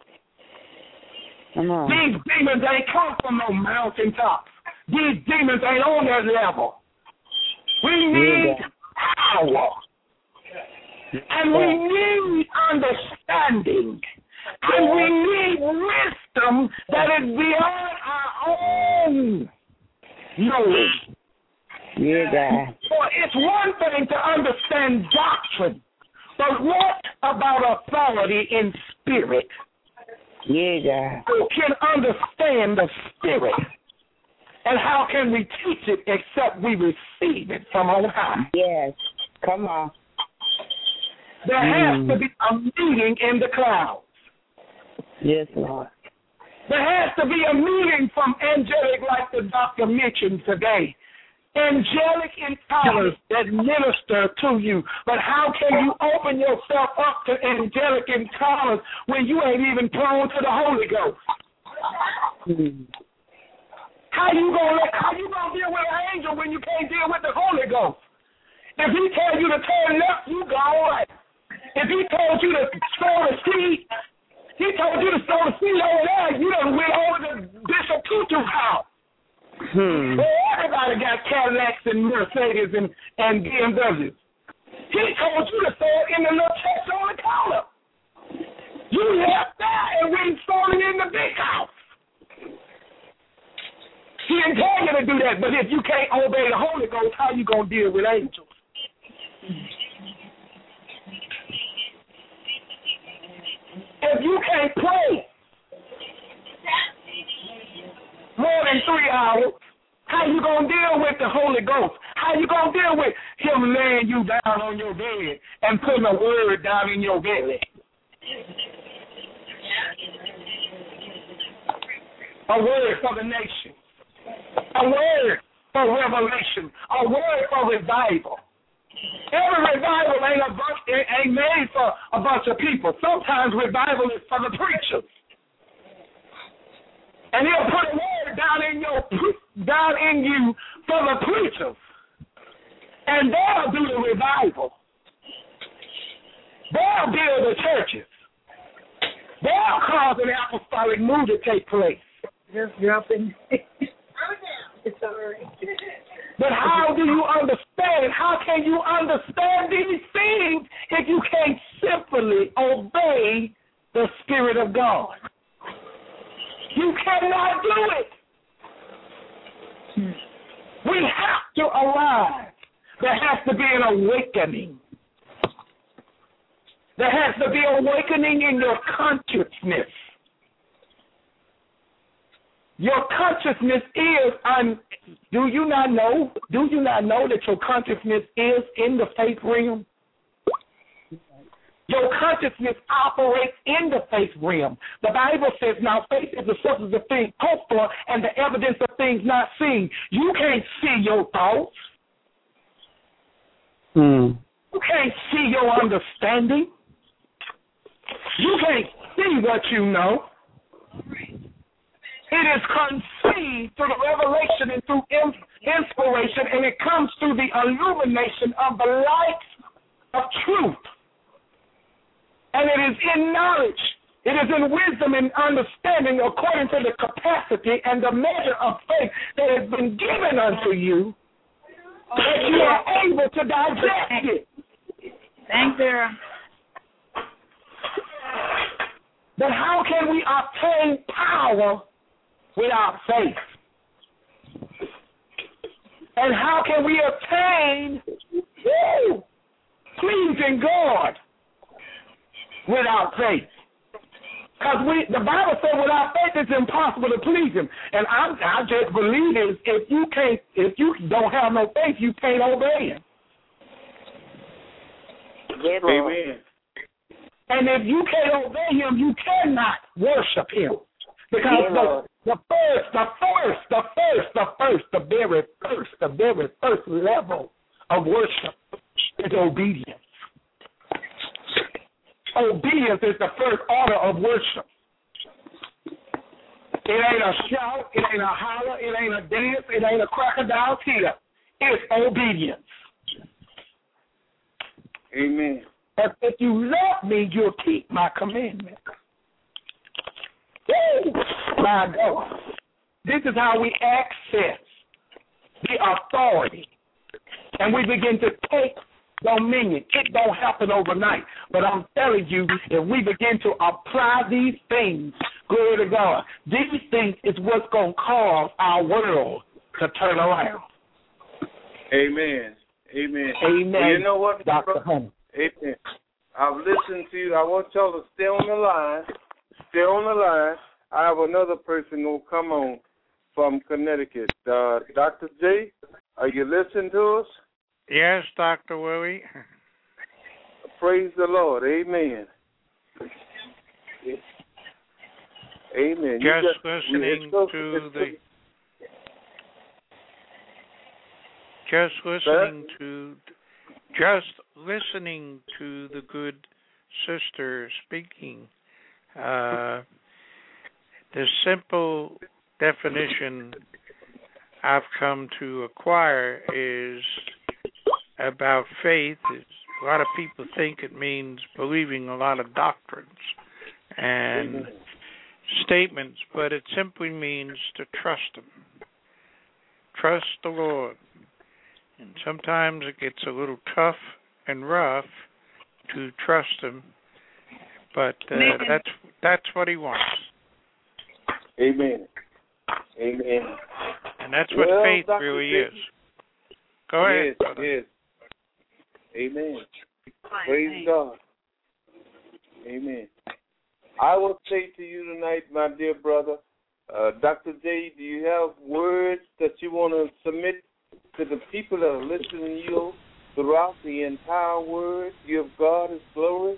[SPEAKER 5] Come on.
[SPEAKER 3] These demons ain't come from no mountaintops. These demons ain't on that level. We need
[SPEAKER 5] Yeah.
[SPEAKER 3] power. And we need understanding. And we need wisdom that is beyond our own knowledge.
[SPEAKER 5] Yeah, God.
[SPEAKER 3] For it's one thing to understand doctrine, but what about authority in spirit?
[SPEAKER 5] Yeah, God.
[SPEAKER 3] Who can understand the spirit? And how can we teach it except we receive it from on high?
[SPEAKER 5] Yes. Come on.
[SPEAKER 3] There has to be a meeting in the clouds.
[SPEAKER 5] Yes, Lord.
[SPEAKER 3] There has to be a meeting from angelic, like the doctor mentioned today. Angelic encounters that minister to you. But how can you open yourself up to angelic encounters when you ain't even prone to the Holy Ghost?
[SPEAKER 5] Hmm.
[SPEAKER 3] How you gonna let, how you gonna deal with an angel when you can't deal with the Holy Ghost? If he tells you to turn left, you go right. If he told you to sow the seed, he told you to sow the seed over there, you done went over to Bishop Tutu's house.
[SPEAKER 5] Hmm.
[SPEAKER 3] Well, everybody got Cadillacs and Mercedes and, and B M Ws. He told you to sow it in the little church on the corner. You left that and went and sold it in the big house. He didn't tell you to do that, but if you can't obey the Holy Ghost, how you going to deal with angels? If you can't pray more than three hours, how you going to deal with the Holy Ghost? How you going to deal with him laying you down on your bed and putting a word down in your belly? A word for the nation. A word for revelation. A word for revival. Every revival ain't a bunch, ain't made for a bunch of people. Sometimes revival is for the preachers. And he'll put a word down in your down in you for the preachers. And they'll do the revival. They'll build the churches. They'll cause an apostolic move to take place.
[SPEAKER 4] Just jumping. It's all right.
[SPEAKER 3] But how do you understand? How can you understand these things if you can't simply obey the Spirit of God? You cannot do it. We have to arrive. There has to be an awakening. There has to be awakening in your consciousness. Your consciousness is, um, do you not know, do you not know that your consciousness is in the faith realm? Your consciousness operates in the faith realm. The Bible says, now faith is the substance of things hoped for and the evidence of things not seen. You can't see your thoughts.
[SPEAKER 5] Hmm.
[SPEAKER 3] You can't see your understanding. You can't see what you know. It is conceived through the revelation and through inspiration, and it comes through the illumination of the light of truth. And it is in knowledge. It is in wisdom and understanding according to the capacity and the measure of faith that has been given unto you that you are able to digest it.
[SPEAKER 4] Thanks, Sarah.
[SPEAKER 3] But how can we obtain power without faith? And how can we obtain woo, pleasing God without faith? Because we, the Bible says without faith it's impossible to please Him. And I, I just believe is if you can't, if you don't have no faith, you can't obey Him.
[SPEAKER 5] Yeah, Lord.
[SPEAKER 2] Amen.
[SPEAKER 3] And if you can't obey him, you cannot worship him. Because the, the first, the first, the first, the first, the very first, the very first level of worship is obedience. Obedience is the first order of worship. It ain't a shout, it ain't a holler, it ain't a dance, it ain't a crocodile tear. It's obedience.
[SPEAKER 2] Amen.
[SPEAKER 3] But if you love me, you'll keep my commandments. Woo! My God. This is how we access the authority. And we begin to take dominion. It don't happen overnight. But I'm telling you, if we begin to apply these things, glory to God, these things is what's going to cause our world to turn around.
[SPEAKER 2] Amen. Amen.
[SPEAKER 3] Amen.
[SPEAKER 2] Well, you know what,
[SPEAKER 3] Doctor Hunter?
[SPEAKER 2] Amen. I've listened to you. I want y'all to stay on the line. Stay on the line. I have another person who will come on from Connecticut. Uh, Doctor J, are you listening to us?
[SPEAKER 6] Yes, Doctor Willie.
[SPEAKER 2] Praise the Lord. Amen. Amen.
[SPEAKER 6] Just,
[SPEAKER 2] just
[SPEAKER 6] listening
[SPEAKER 2] so,
[SPEAKER 6] to the...
[SPEAKER 2] So,
[SPEAKER 6] just listening Sir? to... Just listening to the good sister speaking, uh, the simple definition I've come to acquire is about faith. Is a lot of people think it means believing a lot of doctrines and statements, but it simply means to trust Him. Trust the Lord. And sometimes it gets a little tough and rough to trust Him, but uh, that's that's what He wants.
[SPEAKER 2] Amen. Amen.
[SPEAKER 6] And that's what
[SPEAKER 2] well,
[SPEAKER 6] faith
[SPEAKER 2] Doctor
[SPEAKER 6] really
[SPEAKER 2] David.
[SPEAKER 6] is. Go ahead,
[SPEAKER 2] yes,
[SPEAKER 6] brother.
[SPEAKER 2] Yes. Amen. Praise God. Amen. I will say to you tonight, my dear brother, uh, Doctor J, do you have words that you want to submit to the people that are listening to you throughout the entire word? Give God His glory.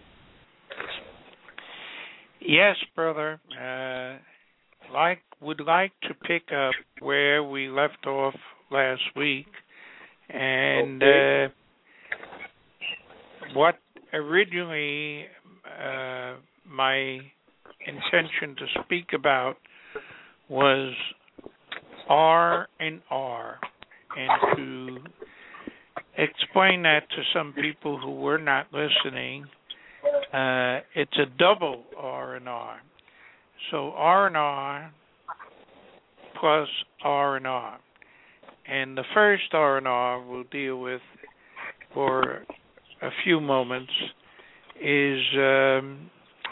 [SPEAKER 6] Yes, brother. Uh, like would like to pick up where we left off last week, and
[SPEAKER 2] okay.
[SPEAKER 6] uh, what originally uh, my intention to speak about was R and R, and to explain that to some people who were not listening. Uh, it's a double R and R. So R and R plus R and R. And the first R and R we'll deal with for a few moments is um,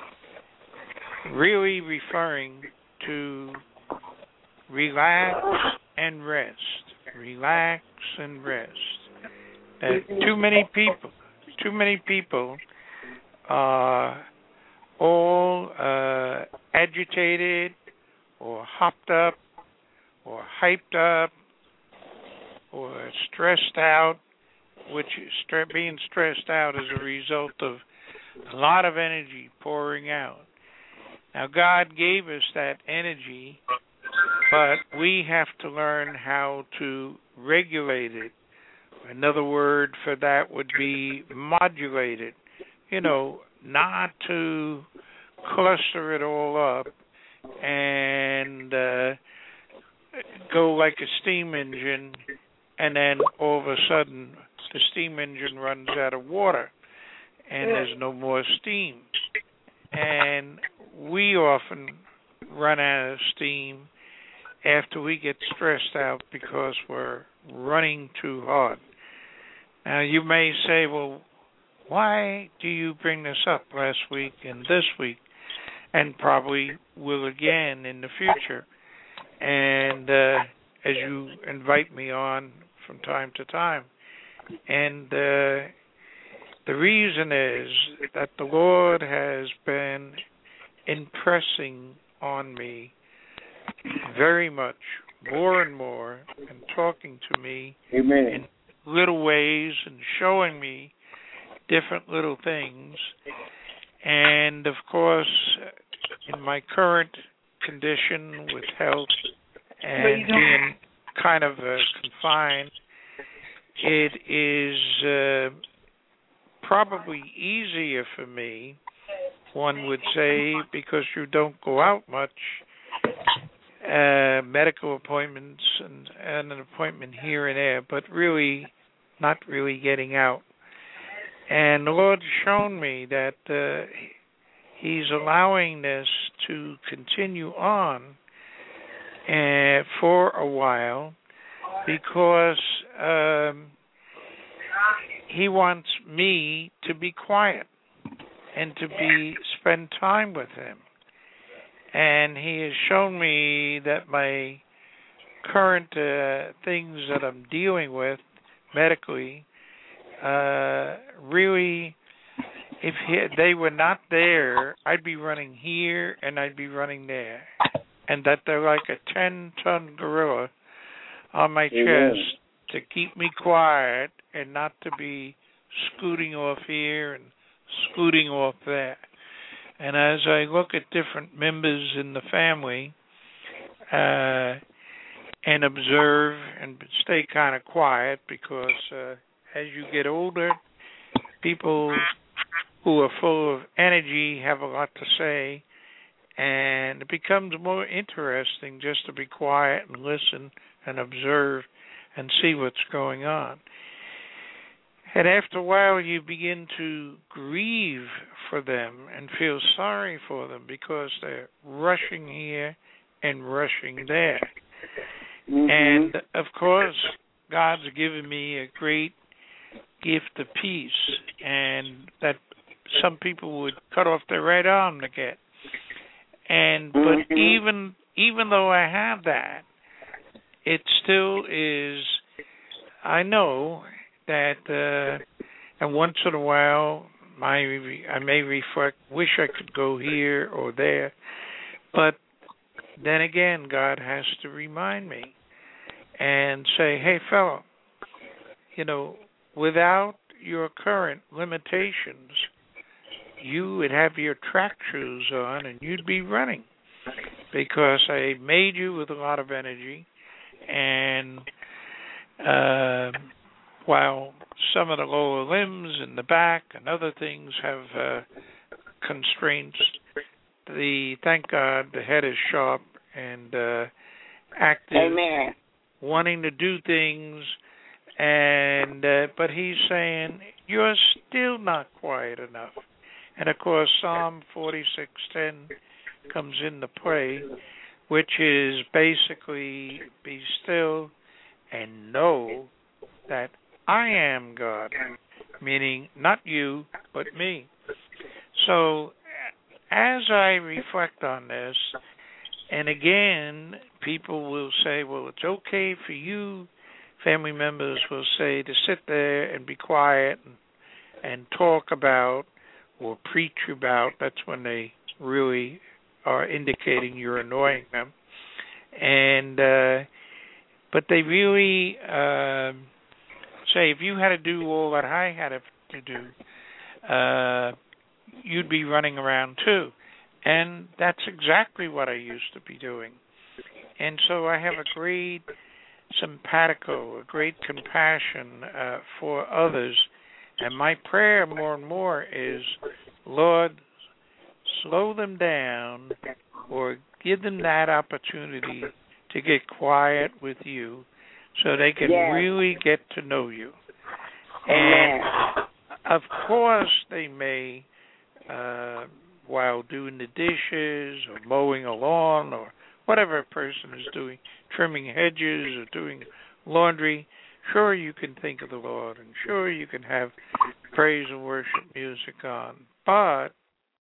[SPEAKER 6] really referring to relax and rest. Relax and rest. That too many people, too many people are all uh, agitated or hopped up or hyped up or stressed out, which st- being stressed out is a result of a lot of energy pouring out. Now, God gave us that energy, but we have to learn how to regulate it. Another word for that would be modulate it. You know, not to cluster it all up and uh, go like a steam engine, and then all of a sudden the steam engine runs out of water and there's no more steam. And we often run out of steam after we get stressed out because we're running too hard. Now, you may say, well, why do you bring this up last week and this week, and probably will again in the future? And uh, as you invite me on from time to time. And uh, the reason is that the Lord has been impressing on me very much, more and more, and talking to me
[SPEAKER 2] Amen.
[SPEAKER 6] in little ways and showing me different little things. And, of course, in my current condition with health and being kind of uh, confined, it is uh, probably easier for me, one would say, because you don't go out much, uh, medical appointments and, and an appointment here and there, but really not really getting out. And the Lord's shown me that uh, He's allowing this to continue on uh, for a while because um, He wants me to be quiet and to be spend time with Him. And He has shown me that my current uh, things that I'm dealing with medically, uh, really, if he, they were not there, I'd be running here and I'd be running there. And that they're like a ten-ton gorilla on my
[SPEAKER 2] Amen.
[SPEAKER 6] chest to keep me quiet and not to be scooting off here and scooting off there. And as I look at different members in the family uh, and observe and stay kind of quiet because uh, as you get older, people who are full of energy have a lot to say, and it becomes more interesting just to be quiet and listen and observe and see what's going on. And after a while, you begin to grieve for them and feel sorry for them because they're rushing here and rushing there.
[SPEAKER 2] Mm-hmm.
[SPEAKER 6] And, of course, God's given me a great gift of peace, and that some people would cut off their right arm to get. And but
[SPEAKER 2] Mm-hmm.
[SPEAKER 6] even even though I have that, it still is, I know that, uh, and once in a while, my I may reflect, wish I could go here or there, but then again, God has to remind me and say, hey, fellow, you know, without your current limitations, you would have your track shoes on and you'd be running because I made you with a lot of energy, and uh, while some of the lower limbs and the back and other things have uh, constraints, the thank God the head is sharp and uh, active,
[SPEAKER 5] Amen.
[SPEAKER 6] wanting to do things, and uh, but He's saying you're still not quiet enough. And of course, Psalm forty-six ten comes into play, which is basically be still and know that I am God, meaning not you, but me. So as I reflect on this, and again, people will say, well, it's okay for you, family members will say, to sit there and be quiet and, and talk about or preach about. That's when they really are indicating you're annoying them. And uh, but they really uh, say, if you had to do all that I had to do, uh, you'd be running around too. And that's exactly what I used to be doing. And so I have a great simpatico, a great compassion uh, for others. And my prayer more and more is, Lord, slow them down or give them that opportunity to get quiet with you so they can
[SPEAKER 5] yes.
[SPEAKER 6] really get to know you.
[SPEAKER 5] Amen.
[SPEAKER 6] And, of course, they may, uh, while doing the dishes or mowing a lawn or whatever a person is doing, trimming hedges or doing laundry, sure, you can think of the Lord, and sure, you can have praise and worship music on. But